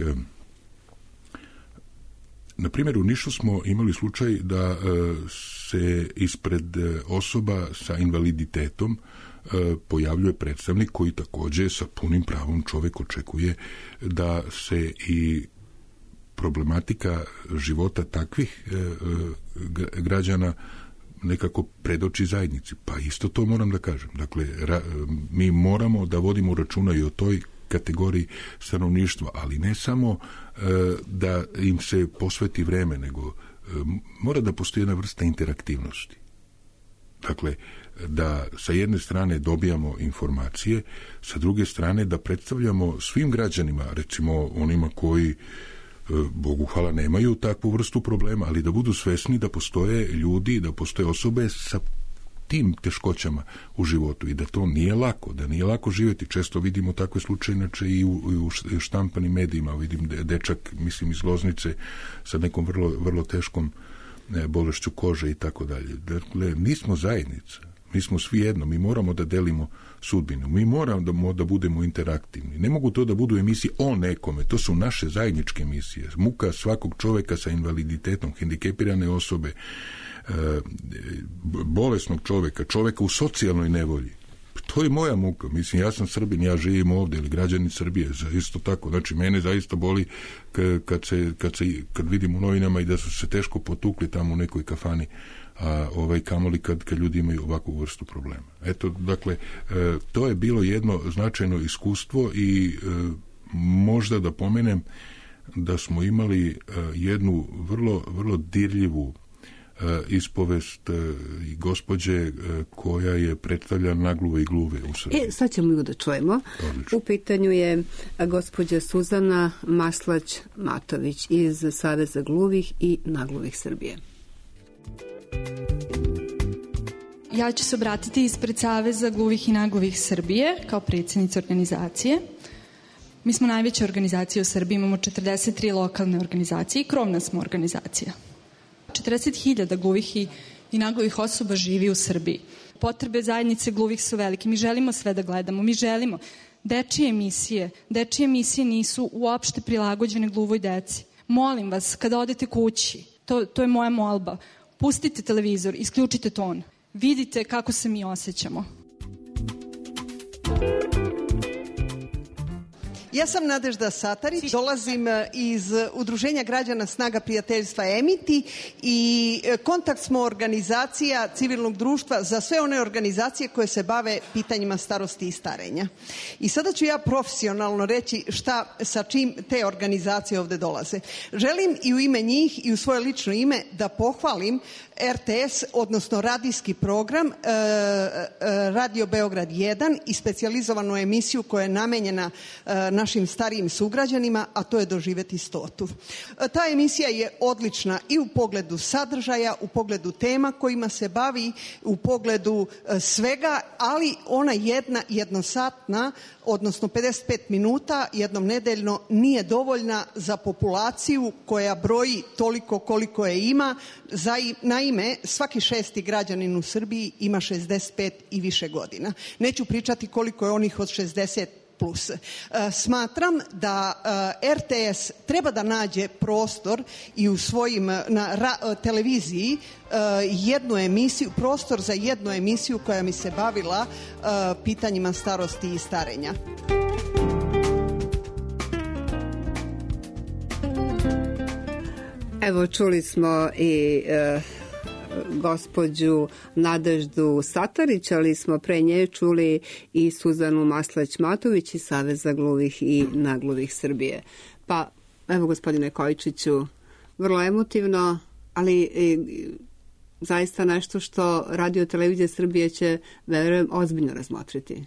Na primjer, u Nišu smo imali slučaj da se ispred osoba sa invaliditetom pojavljuje predstavnik koji također sa punim pravom čovjek očekuje da se i problematika života takvih građana nekako predoči zajednici. Pa isto to moram da kažem. Dakle, mi moramo da vodimo računa i o toj kategoriji stanovništva, ali ne samo da im se posveti vreme, nego mora da postoji jedna vrsta interaktivnosti. Dakle, da sa jedne strane dobijamo informacije, sa druge strane da predstavljamo svim građanima, recimo onima koji, Bogu hvala, nemaju takvu vrstu problema, ali da budu svesni da postoje ljudi, da postoje osobe sa tim teškoćama u životu i da to nije lako, da nije lako živjeti. Često vidimo takve slučaje, inače i u štampanim medijima. Vidim dečak, mislim, iz Loznice sa nekom vrlo teškom bolešću kože i tako dalje. Dakle, mi smo zajednica. Mi smo svi jedno, mi moramo da delimo sudbinu, mi moramo da budemo interaktivni. Ne mogu to da budu emisije o nekome, to su naše zajedničke emisije. Muka svakog čoveka sa invaliditetom, hendikepirane osobe, bolesnog čoveka u socijalnoj nevolji. To je moja muka. Mislim, ja sam Srbin, ja živim ovde, ili građanin Srbije, isto tako. Znači, mene zaista boli kad vidim u novinama i da su se teško potukli tamo u nekoj kafani, a kamoli kad ljudi imaju ovakvu vrstu problema. Eto, dakle, to je bilo jedno značajno iskustvo i možda da pomenem da smo imali jednu vrlo, vrlo dirljivu ispovest gospođe koja je predstavljala Nagluve i Gluve u Srbiji. Sad ćemo ju da čujemo. Odlično. U pitanju je gospođa Suzana Maslać-Matović iz Saveza gluvih i nagluvih Srbije. Ja ću se obratiti ispred Saveza gluvih i nagluvih Srbije kao predsjednica organizacije. Mi smo najveća organizacija u Srbiji, imamo 43 lokalne organizacije i krovna smo organizacija. 40.000 gluvih i nagluvih osoba živi u Srbiji. Potrebe zajednice gluvih su velike. Mi želimo sve da gledamo. Mi želimo dečije emisije. Dečije emisije nisu uopšte prilagođene gluvoj deci. Molim vas, kada odete kući, to je moja molba, pustite televizor, isključite ton. Vidite kako se mi osjećamo. Ja sam Nadežda Satarić, dolazim iz Udruženja građana Snaga prijateljstva Emiti i kontakt smo organizacija civilnog društva za sve one organizacije koje se bave pitanjima starosti i starenja. I sada ću ja profesionalno reći sa čim te organizacije ovde dolaze. Želim i u ime njih i u svoje lično ime da pohvalim RTS, odnosno radijski program Radio Beograd 1 i specijalizovanu emisiju koja je namenjena našim starijim sugrađanima, a to je Doživeti 100. Ta emisija je odlična i u pogledu sadržaja, u pogledu tema kojima se bavi, u pogledu svega, ali ona jednosatna, odnosno 55 minuta jednom nedeljno nije dovoljna za populaciju koja broji toliko koliko je ima. Naime, svaki 6. građanin u Srbiji ima 65 i više godina. Neću pričati koliko je onih od 60 plus. Smatram da RTS treba da nađe prostor i u svojim televiziji jednu emisiju, prostor za jednu emisiju koja mi se bavila pitanjima starosti i starenja. Evo, čuli smo i gospođu Nadeždu Satarić, ali smo pre nje čuli i Suzanu Maslać-Matović iz Saveza gluvih i nagluvih Srbije. Pa, evo, gospodine Kojičiću, vrlo emotivno, ali zaista nešto što Radio Televizija Srbije će, verujem, ozbiljno razmotriti.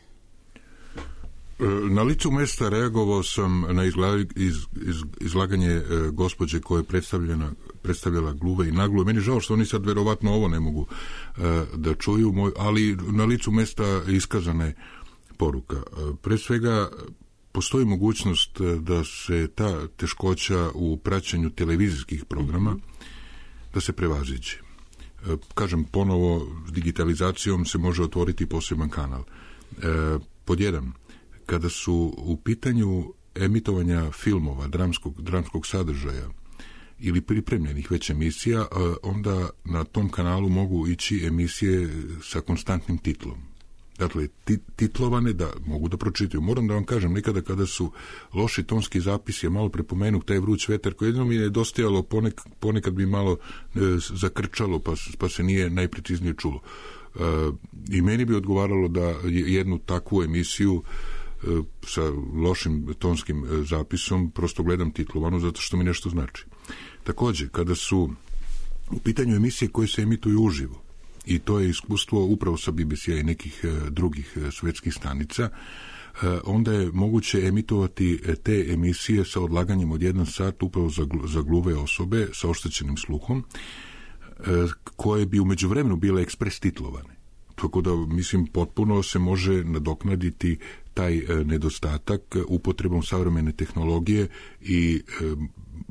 Na licu mesta reagovao sam na izlaganje gospođe koja je predstavljala gluve i nagluve. Meni žao što oni sad verovatno ovo ne mogu da čuju, ali na licu mesta iskazana je poruka. Pre svega, postoji mogućnost da se ta teškoća u praćenju televizijskih programa da se prevaziđe. Kažem, ponovo, digitalizacijom se može otvoriti poseban kanal. Pod jedan, kada su u pitanju emitovanja filmova, dramskog sadržaja ili pripremljenih već emisija, onda na tom kanalu mogu ići emisije sa konstantnim titlom. Dakle, titlovane da mogu da pročitaju. Moram da vam kažem, nekada kada su loši tonski zapisi, ja malo prepomenuh taj vruć vetar, koji jednom mi je dostajalo, ponekad bi malo zakrčalo, pa se nije najpreciznije čulo. I meni bi odgovaralo da jednu takvu emisiju sa lošim tonskim zapisom prosto gledam titlovanu zato što mi nešto znači. Takođe, kada su u pitanju emisije koje se emituju uživo, i to je iskustvo upravo sa BBC-a i nekih drugih svetskih stanica, onda je moguće emitovati te emisije sa odlaganjem od 1 sat upravo za gluve osobe sa oštećenim sluhom, koje bi u međuvremenu bile ekspres titlovane. Tako da, mislim, potpuno se može nadoknaditi taj nedostatak upotrebom savremene tehnologije i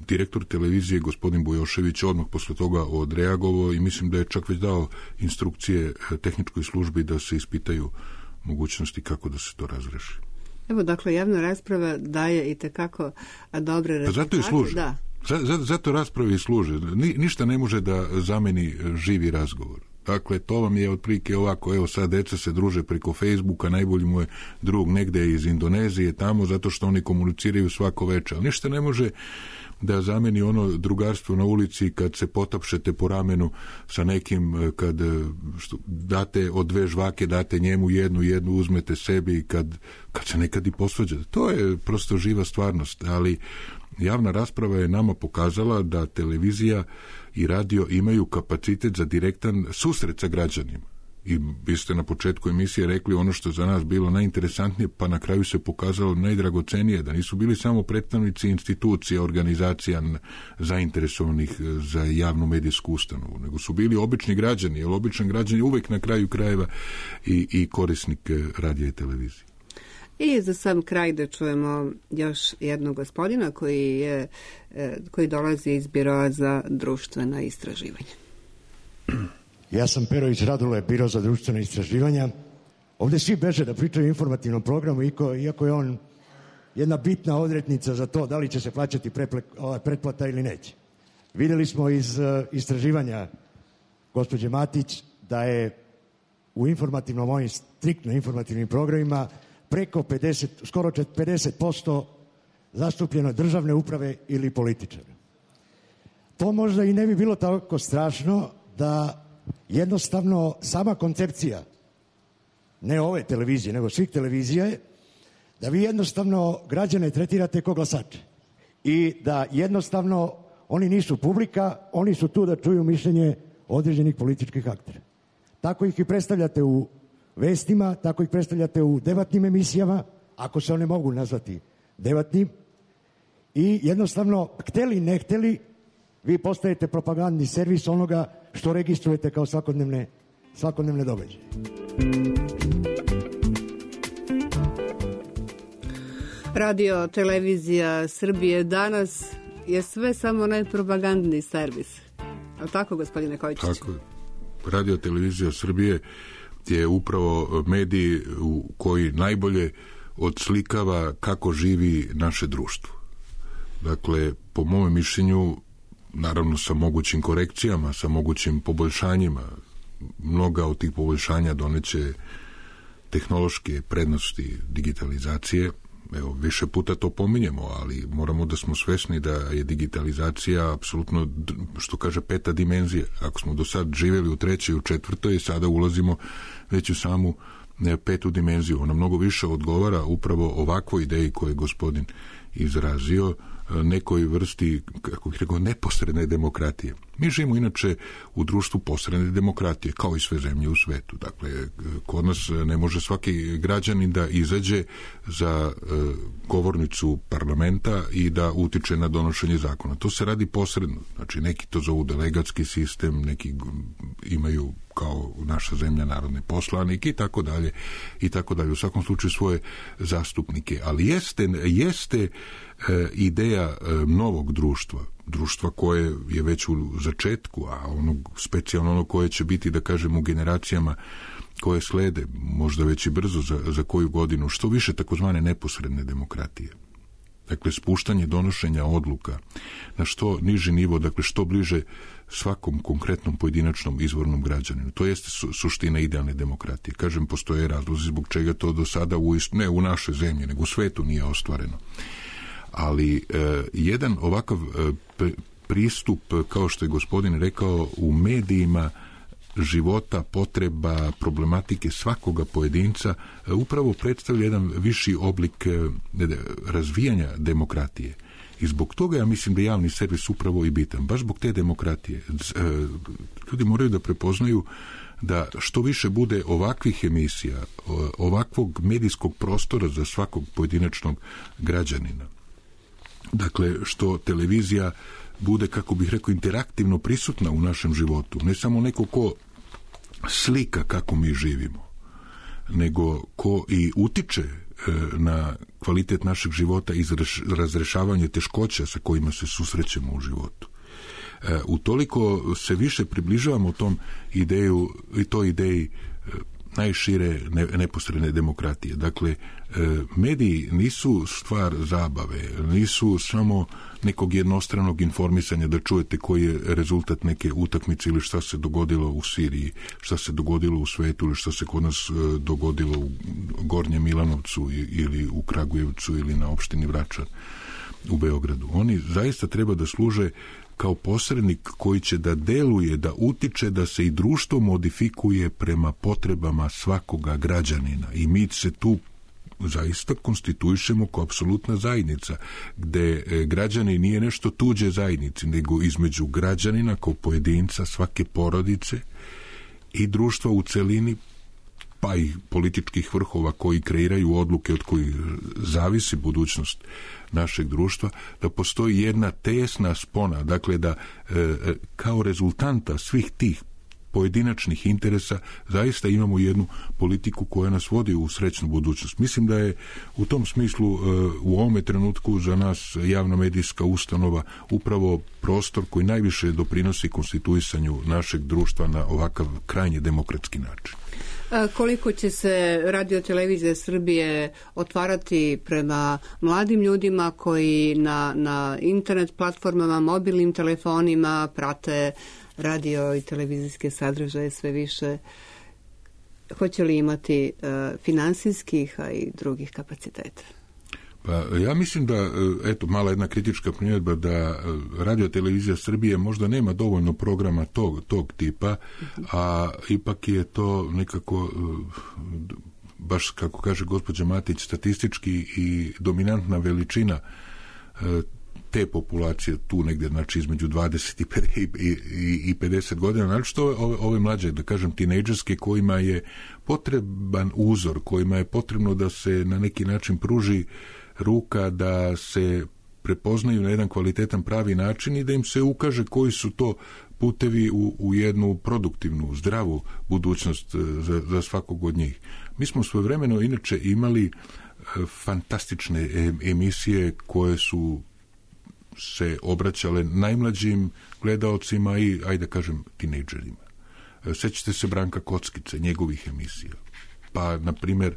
direktor televizije, gospodin Bujošević, odmah posle toga odreagovao i mislim da je čak već dao instrukcije tehničkoj službi da se ispitaju mogućnosti kako da se to razreši. Evo, dakle, javna rasprava daje i tekako dobre rezultate. Zato i služi. Da. Zato rasprave i služe. Ništa ne može da zameni živi razgovor. Dakle, to vam je otprilike ovako, evo sad deca se druže preko Facebooka, najbolji mu je drug negde iz Indonezije tamo, zato što oni komuniciraju svako večer. Ali ništa ne može da zameni ono drugarstvo na ulici kad se potapšete po ramenu sa nekim, kad date od 2 žvake, date njemu jednu uzmete sebi, kad se nekad i posvađate. To je prosto živa stvarnost, ali javna rasprava je nama pokazala da televizija i radio imaju kapacitet za direktan susret sa građanima. I vi ste na početku emisije rekli ono što je za nas bilo najinteresantnije, pa na kraju se pokazalo najdragocenije, da nisu bili samo predstavnici institucija, organizacija zainteresovanih za javnu medijsku ustanovu, nego su bili obični građani, jer običan građan je uvek na kraju krajeva i korisnik radija i televizije. I za sam kraj da čujemo još jednog gospodina koji dolazi iz Biroa za društvena istraživanja. Ja sam Perović Radule, Biro za društvena istraživanja. Ovdje svi beže da pričaju o informativnom programu, iako je on jedna bitna odrednica za to da li će se plaćati pretplata ili neće. Vidjeli smo iz istraživanja gospođe Matić da je u informativnom, ovim striktno informativnim programima preko 50, skoro 50% zastupljeno državne uprave ili političara. To možda i ne bi bilo tako strašno da jednostavno sama koncepcija, ne ove televizije, nego svih televizija je da vi jednostavno građane tretirate kao glasače i da jednostavno oni nisu publika, oni su tu da čuju mišljenje određenih političkih aktera. Tako ih i predstavljate u vestima, tako ih predstavljate u debatnim emisijama, ako se one mogu nazvati debatnim, i jednostavno, hteli ne hteli, vi postajete propagandni servis onoga što registrujete kao svakodnevne događaje. Radio Televizija Srbije danas je sve samo ne propagandni servis. Ali tako, gospodine Kojičiću? Tako je. Radio Televizija Srbije je upravo medij koji najbolje odslikava kako živi naše društvo. Dakle, po mome mišljenju, naravno sa mogućim korekcijama, sa mogućim poboljšanjima, mnoga od tih poboljšanja doneće tehnološke prednosti digitalizacije. Evo, više puta to pominjemo, ali moramo da smo svesni da je digitalizacija apsolutno, što kaže, 5. dimenzija. Ako smo do sad živjeli u 3. i u 4. sada ulazimo već u samu 5. dimenziju. Ona mnogo više odgovara upravo ovakvoj ideji koju je gospodin izrazio, nekoj vrsti, kako bih rekao, neposredne demokratije. Mi živimo inače u društvu posredne demokratije, kao i sve zemlje u svetu. Dakle, kod nas ne može svaki građanin da izađe za govornicu parlamenta i da utiče na donošenje zakona. To se radi posredno. Znači, neki to zovu delegatski sistem, neki imaju kao naša zemlja narodne poslanike i tako dalje i tako dalje. U svakom slučaju svoje zastupnike. Ali jeste ideja novog društva koje je već u začetku, a specijalno ono koje će biti, da kažem, u generacijama koje slede, možda već i brzo za koju godinu, što više takozvane neposredne demokratije. Dakle, spuštanje donošenja odluka na što niži nivo, dakle što bliže svakom konkretnom pojedinačnom izvornom građaninu. To jeste suština idealne demokratije. Kažem, postoje razlozi zbog čega to do sada ne u našoj zemlji, nego u svetu nije ostvareno. Ali jedan ovakav pristup, kao što je gospodin rekao, u medijima života, potreba, problematike svakoga pojedinca upravo predstavlja jedan viši oblik razvijanja demokratije. I zbog toga ja mislim da je javni servis upravo i bitan. Baš zbog te demokratije. Ljudi moraju da prepoznaju da što više bude ovakvih emisija, ovakvog medijskog prostora za svakog pojedinačnog građanina. Dakle, što televizija bude, kako bih rekao, interaktivno prisutna u našem životu. Ne samo neko ko slika kako mi živimo, nego ko i utiče na kvalitet našeg života i razrešavanje teškoća sa kojima se susrećemo u životu. Utoliko se više približavamo tom ideju i toj ideji najšire neposredne demokratije. Dakle, mediji nisu stvar zabave, nisu samo nekog jednostranog informisanja da čujete koji je rezultat neke utakmice ili šta se dogodilo u Siriji, šta se dogodilo u svetu ili šta se kod nas dogodilo u Gornjem Milanovcu ili u Kragujevcu ili na opštini Vračar u Beogradu. Oni zaista treba da služe kao posrednik koji će da deluje, da utiče da se i društvo modifikuje prema potrebama svakoga građanina. I mi se tu zaista konstituišemo kao apsolutna zajednica, gde građani nije nešto tuđe zajednici, nego između građanina kao pojedinca, svake porodice i društva u celini, pa i političkih vrhova koji kreiraju odluke od kojih zavisi budućnost našeg društva, da postoji jedna tesna spona, dakle da kao rezultanta svih tih pojedinačnih interesa zaista imamo jednu politiku koja nas vodi u srećnu budućnost. Mislim da je u tom smislu u ovome trenutku za nas javna medijska ustanova upravo prostor koji najviše doprinosi konstituisanju našeg društva na ovakav krajnje demokratski način. Koliko će se Radio Televizija Srbije otvarati prema mladim ljudima koji na internet platformama, mobilnim telefonima prate radio i televizijske sadržaje sve više? Hoće li imati finansijskih, a i drugih kapaciteta? Pa ja mislim da, eto, mala jedna kritička primjedba, da Radio Televizija Srbije možda nema dovoljno programa tog tipa, a ipak je to nekako, baš kako kaže gospođa Matić, statistički i dominantna veličina te populacije tu negdje, znači između 20 i 50 godina, znači što ove mlađe, da kažem, tinejdžerske, kojima je potreban uzor, kojima je potrebno da se na neki način pruži ruka, da se prepoznaju na jedan kvalitetan pravi način i da im se ukaže koji su to putevi u jednu produktivnu, zdravu budućnost za svakog od njih. Mi smo svojevremeno inače imali fantastične emisije koje su se obraćale najmlađim gledaocima i, ajde da kažem, tinejdžerima. Sećate se Branka Kockice, njegovih emisija. Pa, na primjer,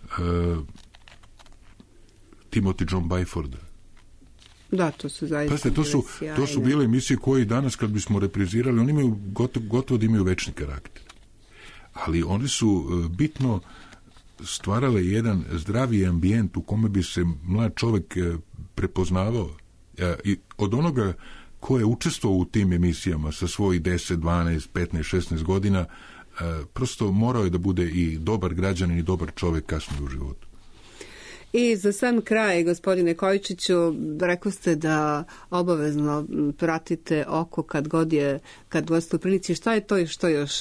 Timothy John Byforda. Da, to su zaista. Pazite, to su bile emisije koje danas kad bismo reprizirali, oni imaju gotovo da imaju večni karakter. Ali oni su bitno stvarale jedan zdravi ambijent u kome bi se mlad čovjek prepoznavao. I od onoga ko je učestvovao u tim emisijama sa svojih 10, 12, 15, 16 godina, prosto morao je da bude i dobar građanin i dobar čovjek kasnije u životu. I za sam kraj, gospodine Kojičiću, rekao ste da obavezno pratite oko kad god ste u prilici. Šta je to i što još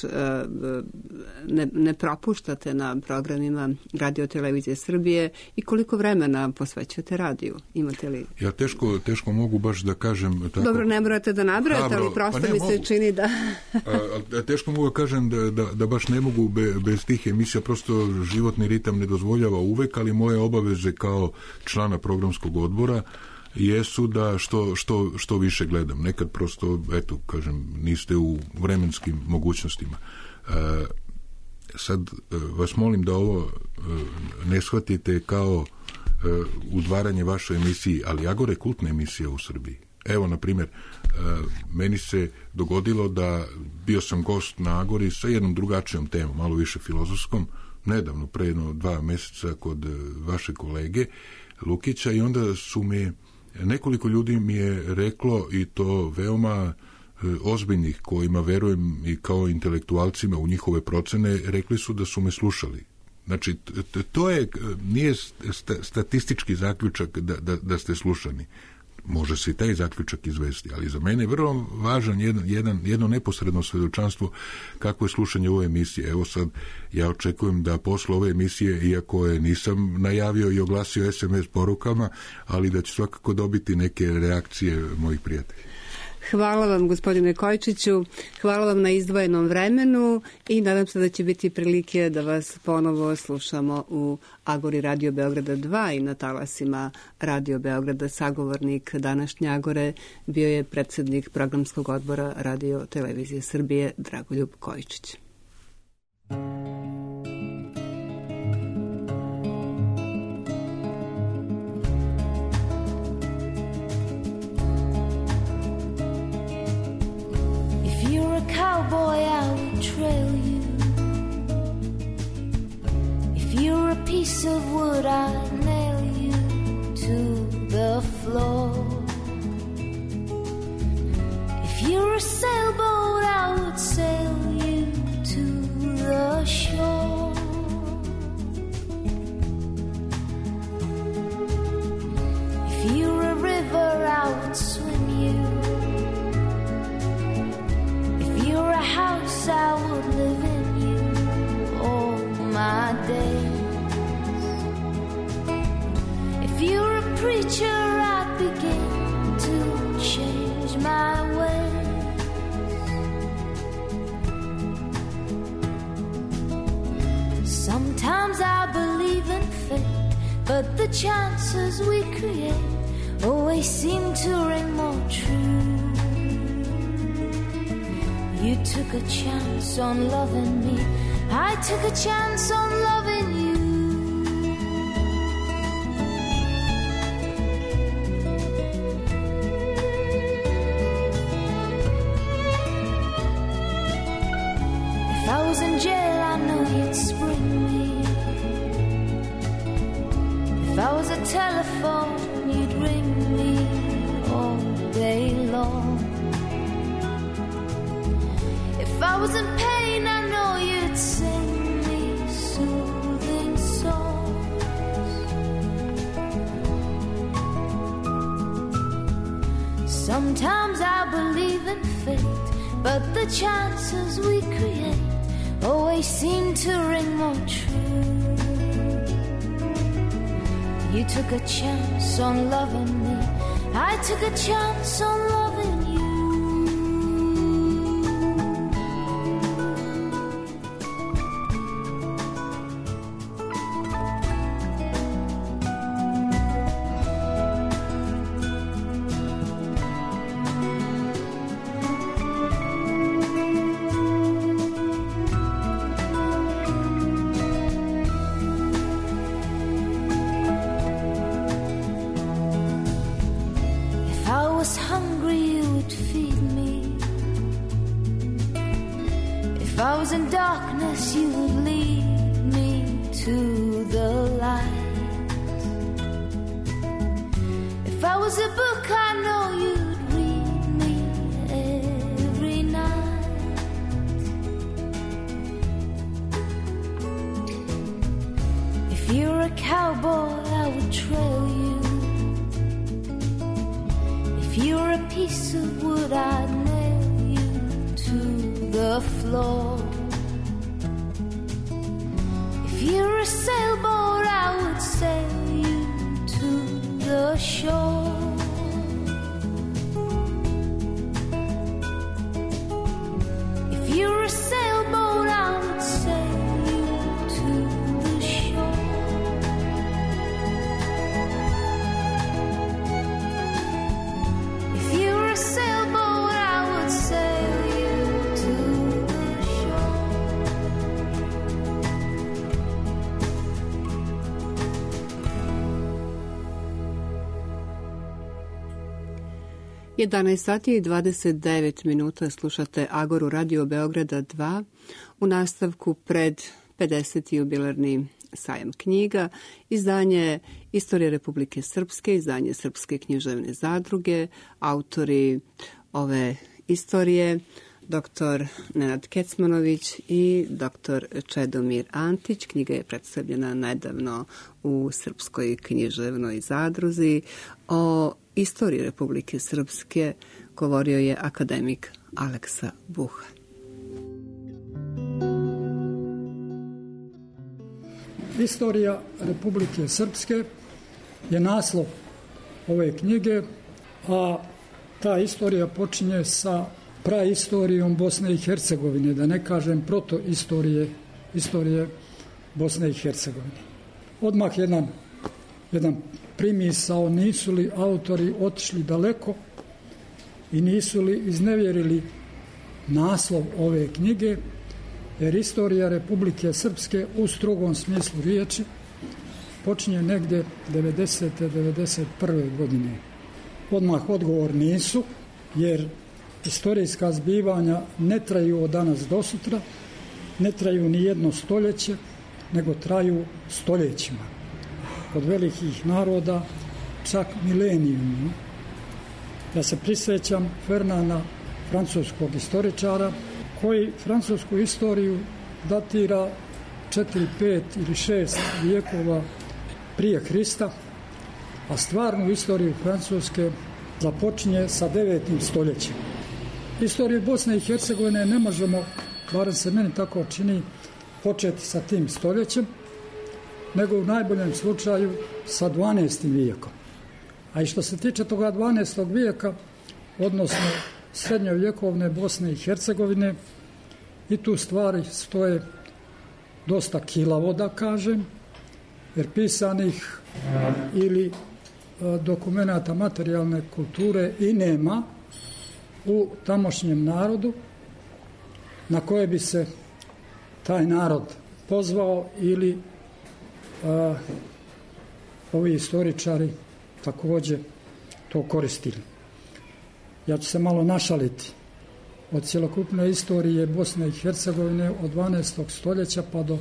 ne propuštate na programima Radio Televizije Srbije i koliko vremena posvećujete radiju? Imate li? Ja teško mogu baš da kažem tako. Dobro, ne morate da nabrojate, ali prosto mi se čini da... Teško mogu da kažem da baš ne mogu bez tih emisija, prosto životni ritam ne dozvoljava uvek, ali moje obaveze kao člana programskog odbora jesu da što više gledam. Nekad prosto, eto, kažem, niste u vremenskim mogućnostima. Sad vas molim da ovo ne shvatite kao udvaranje vašoj emisiji, ali Agora je kultna emisija u Srbiji. Evo, na primjer, meni se dogodilo da bio sam gost na Agori sa jednom drugačijom temom, malo više filozofskom, nedavno, pre 2 mjeseca kod vaše kolege Lukića, i onda su mi nekoliko ljudi mi je reklo, i to veoma ozbiljnih, kojima verujem i kao intelektualcima u njihove procene, rekli su da su me slušali. Znači, to nije statistički zaključak da ste slušani. Može se i taj zaključak izvesti, ali za mene je vrlo važan jedno neposredno svjedočanstvo kako je slušanje ove emisije. Evo sad, ja očekujem da posle ove emisije, iako je nisam najavio i oglasio SMS porukama, ali da ću svakako dobiti neke reakcije mojih prijatelja. Hvala vam, gospodine Kojčiću, hvala vam na izdvojenom vremenu i nadam se da će biti prilike da vas ponovo slušamo u Agori Radio Beograda 2 i na talasima Radio Beograda. Sagovornik današnje Agore bio je predsjednik programskog odbora Radio Televizije Srbije Dragoljub Kojčić. Cowboy, I would trail you. If you're a piece of wood, I'd nail you to the floor. If you're a sailboat, I would sail you to the shore. If you're a river, I would swim you. You're a house, I would live in you all my days. If you're a preacher, I'd begin to change my ways. Sometimes I believe in fate, but the chances we create always seem to ring more true. You took a chance on loving me, I took a chance on loving you. If I was in jail, I know you'd spring me. If I was a telephone, you'd ring me all day long. If I was in pain, I know you'd sing me soothing songs. Sometimes I believe in fate, but the chances we create always seem to ring more true. You took a chance on loving me, I took a chance on loving you. sati i 29 minuta slušate Agoru Radio Beograda 2 u nastavku pred 50. jubilarni sajam knjiga, izdanje Istorije Republike Srpske, izdanje Srpske književne zadruge, autori ove istorije dr. Nenad Kecmanović i dr. Čedomir Antić. Knjiga je predstavljena nedavno u Srpskoj književnoj zadruzi. O istoriji Republike Srpske govorio je akademik Aleksa Buha. Istorija Republike Srpske je naslov ove knjige, a ta istorija počinje sa praistorijom Bosne i Hercegovine, da ne kažem istorije Bosne i Hercegovine. Odmah jedan primisao, nisu li autori otišli daleko i nisu li iznevjerili naslov ove knjige, jer istorija Republike Srpske u strogom smislu riječi počinje negdje 90. 91. godine. Odmah odgovor nisu, jer istorijska zbivanja ne traju od danas do sutra, ne traju ni jedno stoljeće, nego traju stoljećima. Kod velikih naroda čak milenijuma. Ja se prisjećam Fernanda, francuskog istoričara, koji francusku istoriju datira 4, 5 ili 6 vijekova prije Krista, a stvarnu istoriju Francuske započinje sa 9. stoljećem. Istoriju Bosne i Hercegovine ne možemo, barem se meni tako čini, početi sa tim stoljećem, nego u najboljem slučaju sa 12. vijekom. A i što se tiče toga 12. vijeka, odnosno srednjovjekovne Bosne i Hercegovine, i tu stvari stoje dosta kilavo, da kažem, jer pisanih ili dokumenata materijalne kulture i nema u tamošnjem narodu na koje bi se taj narod pozvao ili ovi istoričari također to koristili. Ja ću se malo našaliti. Od cjelokupne istorije Bosne i Hercegovine od 12. stoljeća pa do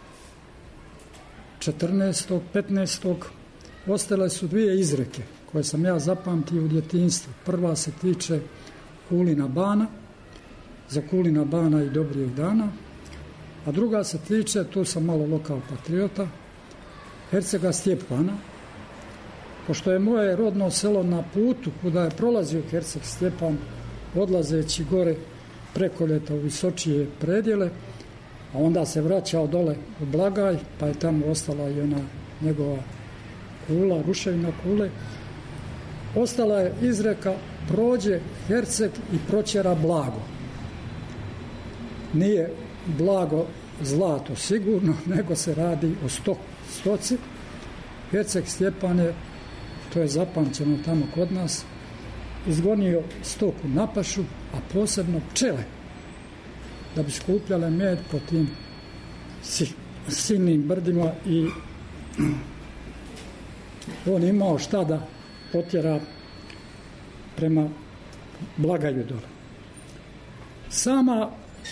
14. 15. ostale su 2 izreke koje sam ja zapamtio u djetinjstvu. Prva se tiče Kulina bana, za Kulina bana i dobrih dana, a druga se tiče, tu sam malo lokal patriota, Hercega Stjepana. Pošto je moje rodno selo na putu kuda je prolazio Herceg Stjepan, odlazeći gore preko ljeta u visočije predjele, a onda se vraćao dole u Blagaj, pa je tamo ostala i ona njegova kula, ruševina kule. Ostala je izreka prođe Herceg i proćera blago. Nije blago zlato sigurno, nego se radi o stoci. Herceg Stjepan je, to je zapamćeno tamo kod nas, izgonio stoku na pašu, a posebno pčele, da bi skupljale med po tim silnim brdima i on imao šta da potjera prema Blagaju dole. Sama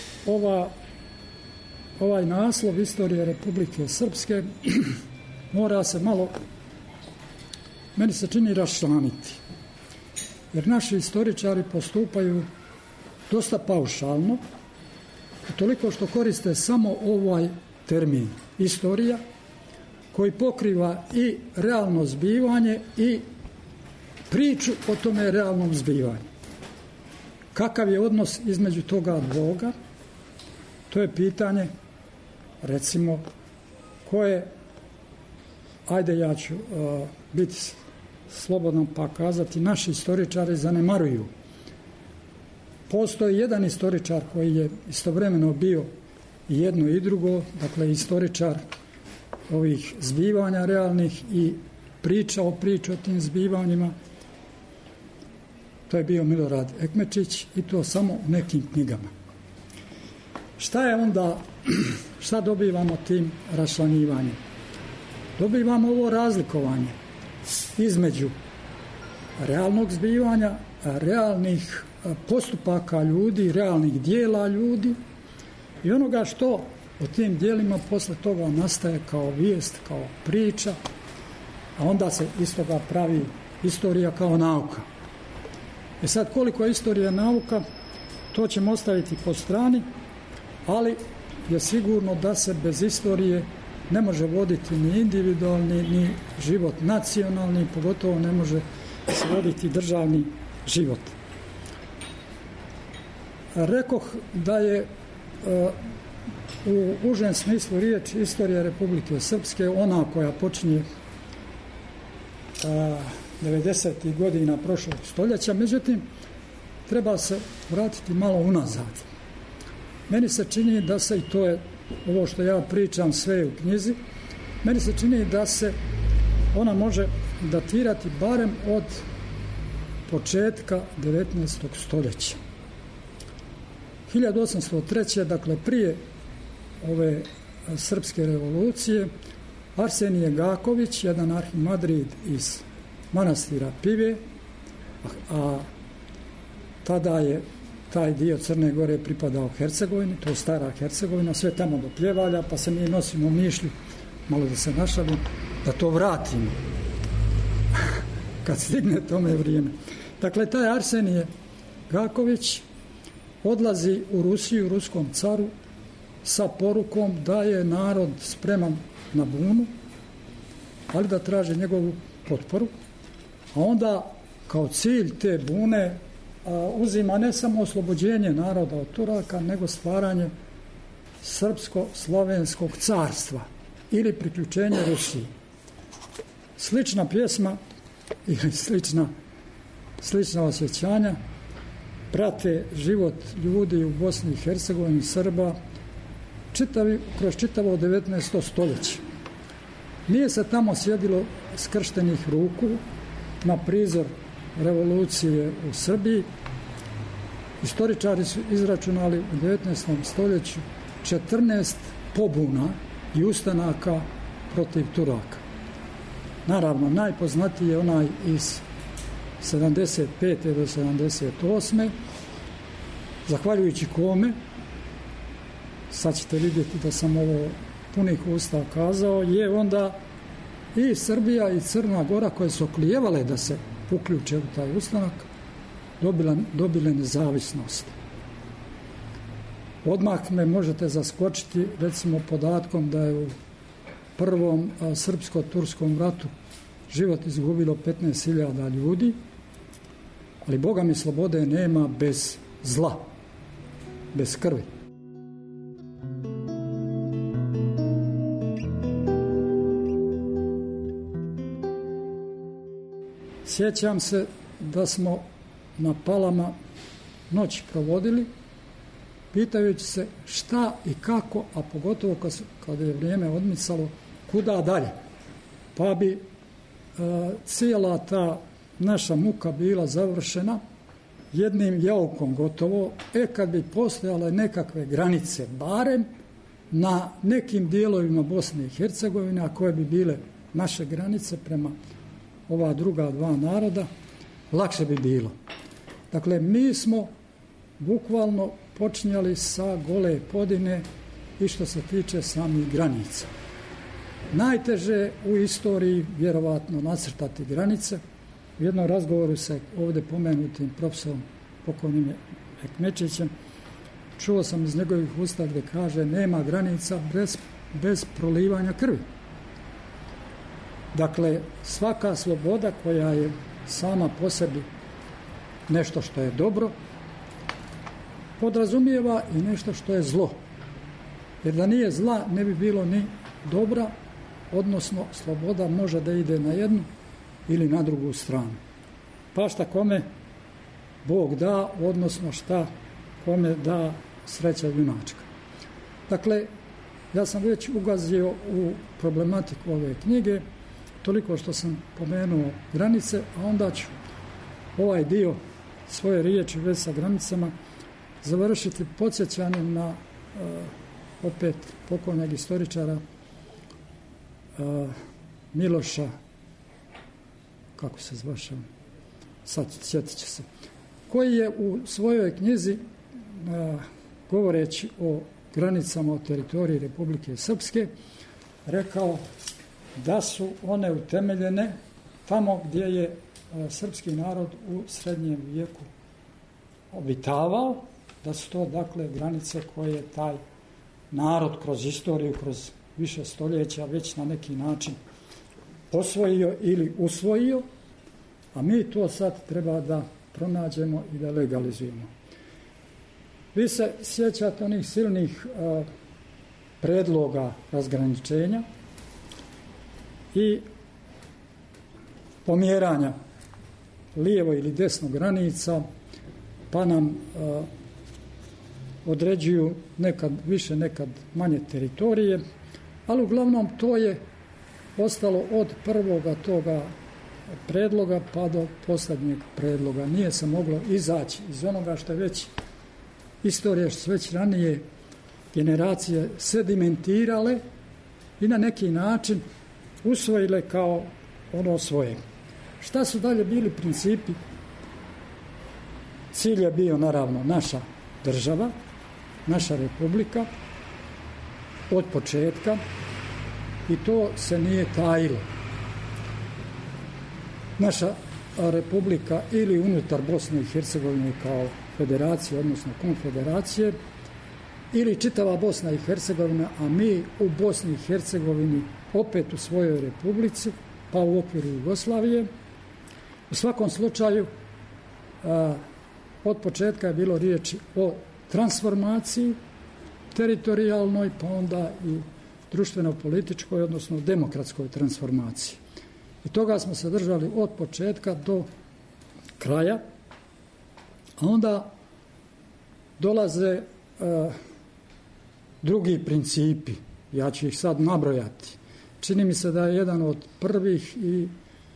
ovaj naslov istorije Republike Srpske mora se malo, meni se čini, raščlaniti. Jer naši istoričari postupaju dosta paušalno, toliko što koriste samo ovaj termin istorija, koji pokriva i realno zbivanje i priču o tome realnom zbivanju. Kakav je odnos između toga dvoga? To je pitanje, recimo, koje, ajde ja ću biti slobodan pa kazati, naši istoričari zanemaruju. Postoji jedan istoričar koji je istovremeno bio i jedno i drugo, dakle istoričar ovih zbivanja realnih i priča o tim zbivanjima. To je bio Milorad Ekmečić i to samo u nekim knjigama. Šta dobivamo tim raščlanjivanjem? Dobivamo ovo razlikovanje između realnog zbivanja, realnih postupaka ljudi, realnih dijela ljudi i onoga što u tim dijelima posle toga nastaje kao vijest, kao priča, a onda se iz toga pravi istorija kao nauka. Sad, koliko je istorija nauka, to ćemo ostaviti po strani, ali je sigurno da se bez istorije ne može voditi ni individualni, ni život nacionalni, pogotovo ne može se voditi državni život. Rekoh da je u užem smislu riječi istorija Republike Srpske ona koja počinje 90. godina prošlog stoljeća, međutim, treba se vratiti malo unazad. Meni se čini da se, i to je ovo što ja pričam sve u knjizi, meni se čini da se ona može datirati barem od početka 19. stoljeća. 1803. dakle prije ove srpske revolucije, Arsenije Gaković, jedan arhimadrid iz manastira Pive, a tada je taj dio Crne Gore pripadao Hercegovini, to je stara Hercegovina, sve tamo do Pljevalja, pa se mi nosimo mišlju, malo da se našalim, da to vratimo kad stigne tome vrijeme. Dakle, taj Arsenije Gaković odlazi u Rusiju, ruskom caru, sa porukom da je narod spreman na bunu, ali da traži njegovu potporu, a onda kao cilj te bune uzima ne samo oslobođenje naroda od Turaka, nego stvaranje srpsko-slovenskog carstva ili priključenje Rusiji. Slična pjesma ili slična osjećanja prate život ljudi u Bosni i Hercegovini, Srba, kroz čitavo 19. stoljeće. Nije se tamo sjedilo skrštenih ruku na prizor revolucije u Srbiji. Istoričari su izračunali u 19. stoljeću 14 pobuna i ustanaka protiv Turaka. Naravno, najpoznatiji je onaj iz 75. do 78. Zahvaljujući kome, sad ćete vidjeti da sam ovo punih usta kazao, je onda i Srbija i Crna Gora, koje su oklijevale da se uključe u taj ustanak, dobile nezavisnost. Odmah me možete zaskočiti recimo podatkom da je u prvom srpsko-turskom ratu život izgubilo 15.000 ljudi, ali Boga mi slobode nema bez zla, bez krvi. Sjećam se da smo na Palama noć provodili pitajući se šta i kako, a pogotovo kada je vrijeme odmicalo, kuda dalje. Pa bi cijela ta naša muka bila završena jednim jaukom gotovo, kad bi postojale nekakve granice, barem na nekim dijelovima Bosne i Hercegovine, a koje bi bile naše granice prema ova druga dva naroda, lakše bi bilo. Dakle, mi smo bukvalno počinjali sa gole podine i što se tiče samih granica. Najteže u istoriji vjerovatno nacrtati granice. U jednom razgovoru sa ovdje pomenutim profesorom pokojnim Ekmečićem čuo sam iz njegovih usta gdje kaže nema granica bez prolivanja krvi. Dakle, svaka sloboda koja je sama po sebi nešto što je dobro, podrazumijeva i nešto što je zlo. Jer da nije zla, ne bi bilo ni dobra, odnosno sloboda može da ide na jednu ili na drugu stranu. Pa šta kome Bog da, odnosno šta kome da sreća junačka. Dakle, ja sam već ugazio u problematiku ove knjige, toliko što sam pomenuo granice, a onda ću ovaj dio svoje riječi već sa granicama završiti podsjećanjem na opet pokojnog istoričara Miloša, kako se zvaše, sad sjetit će se, koji je u svojoj knjizi, govoreći o granicama o teritoriji Republike Srpske, rekao da su one utemeljene tamo gdje je srpski narod u srednjem vijeku obitavao, da su to dakle granice koje taj narod kroz istoriju, kroz više stoljeća već na neki način osvojio ili usvojio, a mi to sad treba da pronađemo i da legalizujemo. Vi se sjećate onih silnih predloga razgraničenja i pomjeranja lijevo ili desno granica, pa nam određuju nekad više, nekad manje teritorije, ali uglavnom to je ostalo od prvoga toga predloga pa do posljednjeg predloga. Nije se moglo izaći iz onoga što je već istorija, što su već ranije generacije sedimentirale i na neki način usvojile kao ono svoje. Šta su dalje bili principi? Cilj je bio naravno naša država, naša republika od početka i to se nije tajilo. Naša republika ili unutar Bosne i Hercegovine kao federacije, odnosno konfederacije, ili čitava Bosna i Hercegovina, a mi u Bosni i Hercegovini opet u svojoj republici, pa u okviru Jugoslavije. U svakom slučaju, od početka je bilo riječi o transformaciji teritorijalnoj, pa onda i društveno-političkoj, odnosno demokratskoj transformaciji. I toga smo se držali od početka do kraja, a onda dolaze drugi principi, ja ću ih sad nabrojati. Čini mi se da je jedan od prvih i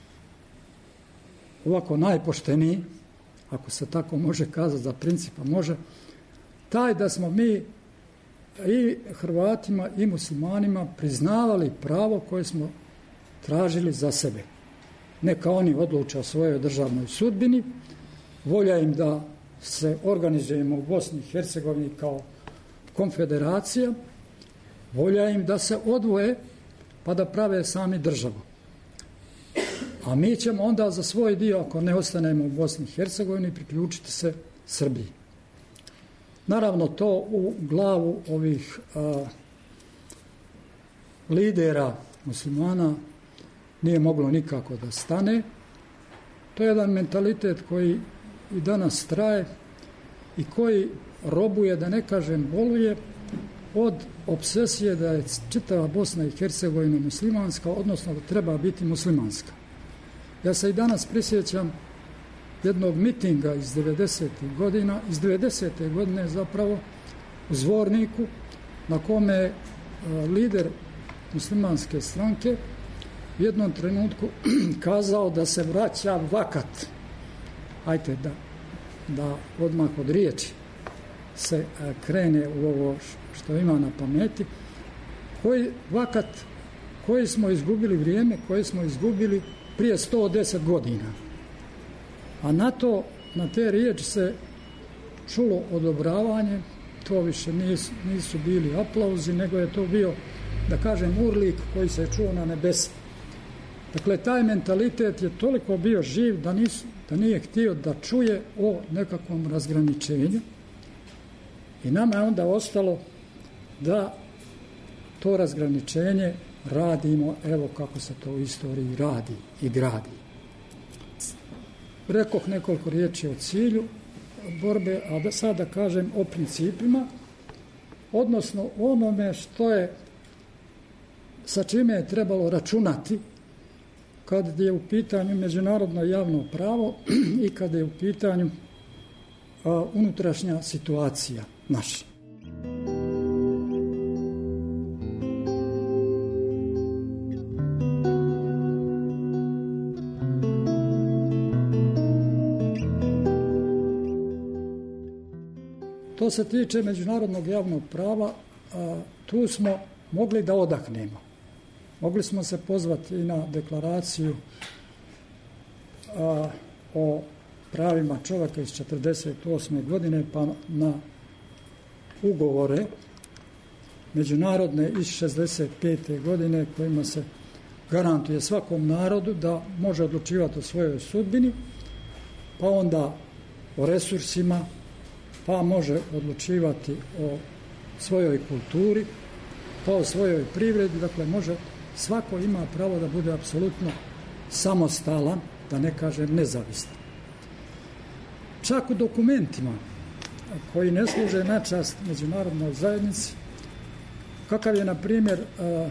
ovako najpošteniji, ako se tako može kazati za principa, može, taj da smo mi i Hrvatima i muslimanima priznavali pravo koje smo tražili za sebe. Neka oni odluče o svojoj državnoj sudbini, volja im da se organizujemo u Bosni i Hercegovini kao konfederacija, volja im da se odvoje pa da prave sami državu. A mi ćemo onda za svoj dio, ako ne ostanemo u Bosni i Hercegovini, priključiti se Srbiji. Naravno, to u glavu ovih lidera muslimana nije moglo nikako da stane. To je jedan mentalitet koji i danas traje i koji robuje, da ne kažem boluje, od obsesije da je čitava Bosna i Hercegovina muslimanska, odnosno da treba biti muslimanska. Ja se i danas prisjećam jednog mitinga iz 90. godina, iz 90. godine zapravo, u Zvorniku, na kome je lider muslimanske stranke u jednom trenutku kazao da se vraća vakat. Hajde da odmah od riječi se krene u ovo što ima na pameti. Vakat koji smo izgubili, vrijeme koje smo izgubili prije 110 godina. A na te riječi se čulo odobravanje, to više nisu bili aplauzi, nego je to bio, da kažem, urlik koji se čuo na nebesa. Dakle, taj mentalitet je toliko bio živ da nije htio da čuje o nekakvom razgraničenju i nama je onda ostalo da to razgraničenje radimo, evo kako se to u istoriji radi i gradi. Rekoh nekoliko riječi o cilju borbe, a da sada kažem o principima, odnosno onome što je, sa čime je trebalo računati kad je u pitanju međunarodno javno pravo i kad je u pitanju unutrašnja situacija naša. Što se tiče međunarodnog javnog prava, tu smo mogli da odahnemo. Mogli smo se pozvati i na deklaraciju o pravima čovjeka iz 1948. godine, pa na ugovore međunarodne iz 1965. godine kojima se garantuje svakom narodu da može odlučivati o svojoj sudbini, pa onda o resursima, pa može odlučivati o svojoj kulturi, pa o svojoj privredi, dakle svako ima pravo da bude apsolutno samostalan, da ne kažem nezavistan. Čak u dokumentima koji ne služe na čast međunarodnoj zajednici, kakav je na primjer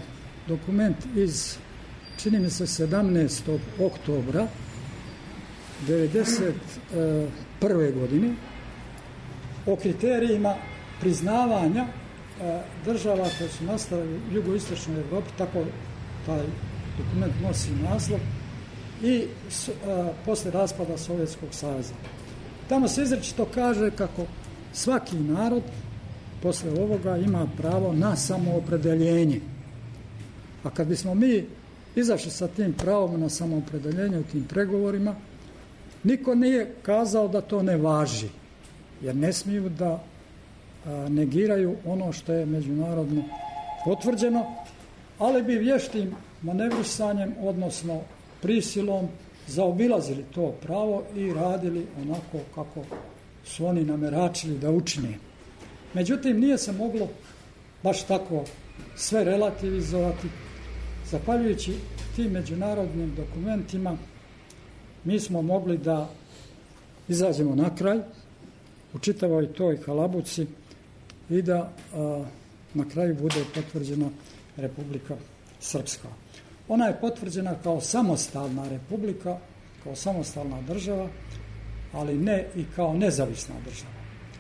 dokument iz, čini mi se, 17. oktobra 1991. godine o kriterijima priznavanja država koje su nastale u jugoistočnoj Evropi, tako taj dokument nosi naslov, i posle raspada Sovjetskog saveza. Tamo se izričito kaže kako svaki narod posle ovoga ima pravo na samoopredeljenje. A kad bismo mi izašli sa tim pravom na samoopredeljenje u tim pregovorima, niko nije kazao da to ne važi, jer ne smiju da negiraju ono što je međunarodno potvrđeno, ali bi vještim manevrisanjem, odnosno prisilom, zaobilazili to pravo i radili onako kako su oni nameračili da učine. Međutim, nije se moglo baš tako sve relativizovati. Zahvaljujući tim međunarodnim dokumentima mi smo mogli da izađemo na kraj u čitavoj toj halabuci i da na kraju bude potvrđena Republika Srpska. Ona je potvrđena kao samostalna republika, kao samostalna država, ali ne i kao nezavisna država.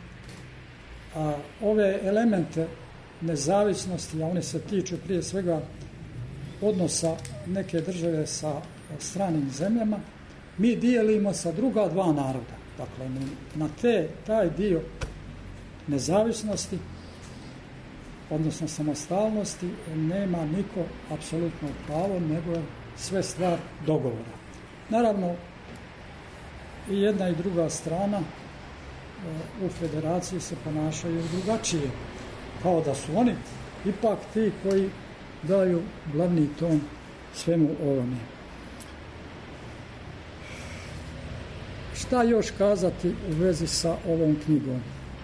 Ove elemente nezavisnosti, a one se tiču prije svega odnosa neke države sa stranim zemljama, mi dijelimo sa druga dva naroda. Dakle, na taj dio nezavisnosti, odnosno samostalnosti, nema niko apsolutno pravo, nego je sve stvar dogovora. Naravno, i jedna i druga strana u federaciji se ponašaju drugačije, kao da su oni ipak ti koji daju glavni ton svemu ovome. Šta još kazati u vezi sa ovom knjigom?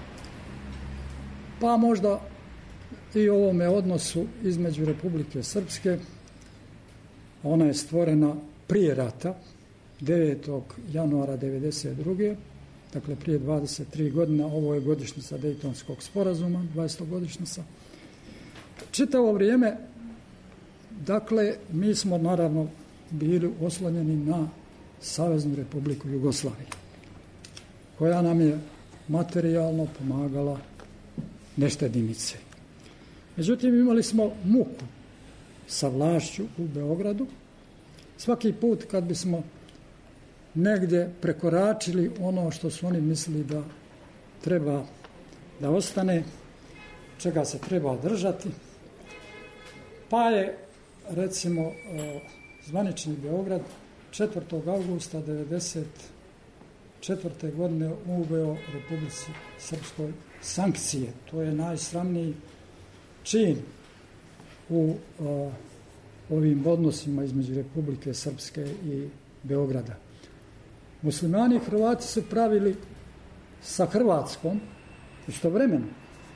Pa možda i o ovome odnosu između Republike Srpske. Ona je stvorena prije rata, 9. januara 1992. Dakle, prije 23 godina. Ovo je godišnjica Dejtonskog sporazuma, 20. godišnjica. Čitavo vrijeme, dakle, mi smo naravno bili oslonjeni na Saveznu Republiku Jugoslaviju, koja nam je materijalno pomagala neštedimice. Međutim, imali smo muku sa vlašću u Beogradu. Svaki put kad bismo negdje prekoračili ono što su oni mislili da treba da ostane, čega se treba držati, pa je, recimo, zvanični Beograd 4. augusta 1994. godine uveo Republici Srpskoj sankcije. To je najsramniji čin u ovim odnosima između Republike Srpske i Beograda. Muslimani i Hrvati su pravili sa Hrvatskom istovremeno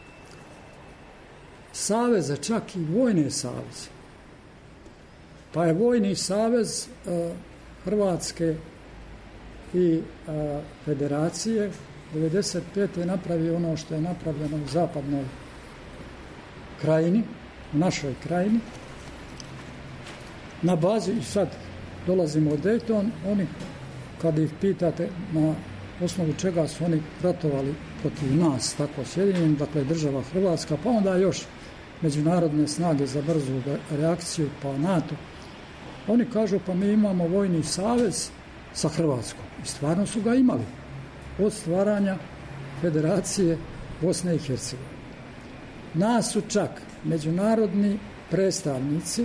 saveze, čak i vojne saveze. Pa je vojni savez Hrvatske i Federacije 1995. je napravio ono što je napravljeno u zapadnoj krajini, u našoj krajini. Na bazi, i sad dolazimo od Dayton, oni, kad ih pitate na osnovu čega su oni ratovali protiv nas, tako Sjedinjeni, dakle država Hrvatska, pa onda još međunarodne snage za brzu reakciju, pa NATO, oni kažu pa mi imamo vojni savez sa Hrvatskom. I stvarno su ga imali od stvaranja Federacije Bosne i Hercegovine. Nas su čak međunarodni predstavnici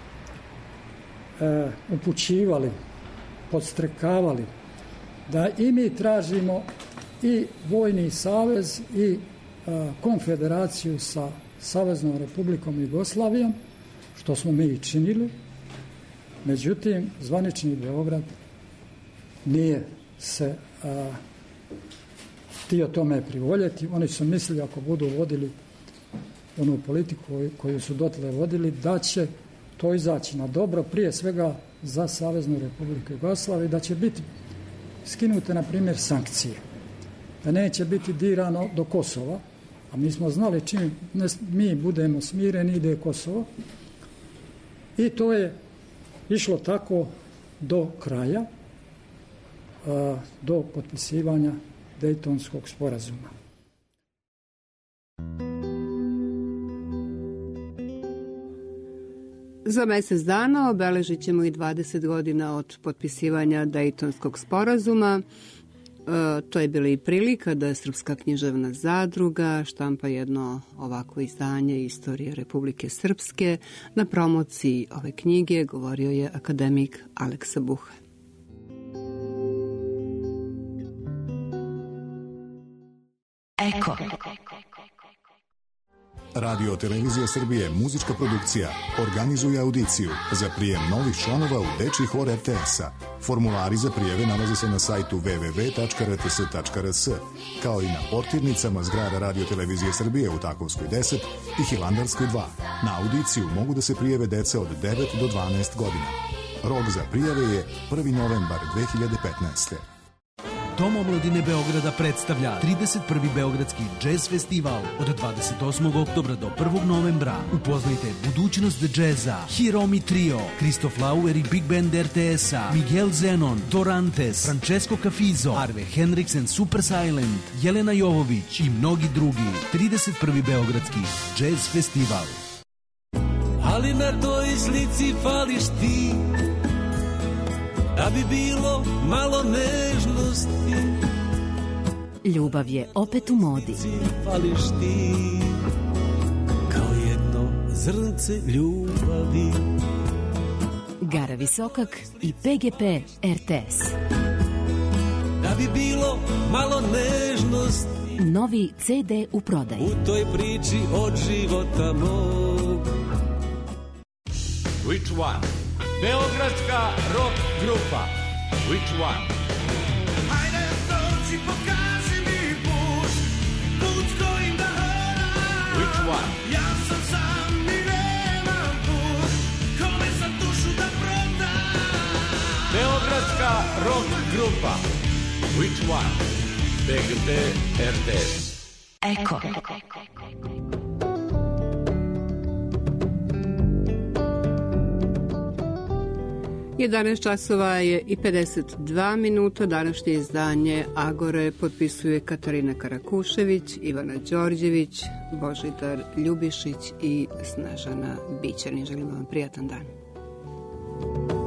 upućivali, podstrekavali da i mi tražimo i vojni savez i konfederaciju sa Saveznom Republikom Jugoslavijom, što smo mi i činili. Međutim, zvanični Beograd nije se htio tome privoljeti. Oni su mislili, ako budu vodili onu politiku koju su dotle vodili, da će to izaći na dobro, prije svega za Saveznu Republiku Jugoslaviju, da će biti skinute, na primjer, sankcije, da neće biti dirano do Kosova, a mi smo znali čim mi budemo smireni ide Kosovo, i to je išlo tako do kraja. do potpisivanja Dejtonskog sporazuma. Za mesec dana obeležit ćemo i 20 godina od potpisivanja Dejtonskog sporazuma. To je bila i prilika da Srpska književna zadruga štampa jedno ovako izdanje Istorije Republike Srpske. Na promociji ove knjige govorio je akademik Aleksa Buha. Eko. Radio Televizija Srbije, muzička produkcija, organizuje audiciju za prijem novih članova u dečiji hor RTS-a. Formulari za prijeve nalaze se na sajtu www.rts.rs, kao i na portirnicama zgrada Radio Televizije Srbije u Takovskoj 10 i Hilandarskoj 2. Na audiciju mogu da se prijeve deca od 9 do 12 godina. Rok za prijave je 1. novembar 2015. Dom omladine Beograda predstavlja 31. Beogradski džez festival od 28. oktobra do 1. novembra. Upoznajte budućnost džeza, Hiromi Trio, Kristof Lauer i Big Band RTS-a, Miguel Zenon, Dorantes, Francesco Cafizo, Arve Henriksen, Super Silent, Jelena Jovović i mnogi drugi. 31. Beogradski džez festival. Ali na toj slici fališ ti, da bi bilo malo nežnosti. Ljubav je opet u modi. Fališ ti, kao jedno zrnce ljubavi. Gara Visokak i PGP RTS. Da bi bilo malo nežnosti. Novi CD u prodaji. U toj priči od života mog. Which one? Beogradska rock grupa. Which one? Hajde dođi, pokaži mi put, put kojim da hodam. Which one? Ja sam sam i nemam put, kome sam dušu da prodam. Beogradska rock grupa. Which one? BGP RTS. Eko. 11 časova je i 52 minuta. Današnje izdanje Agore potpisuje Katarina Karakušević, Ivana Đorđević, Božidar Ljubišić i Snežana Bićanin. Želimo vam prijatan dan.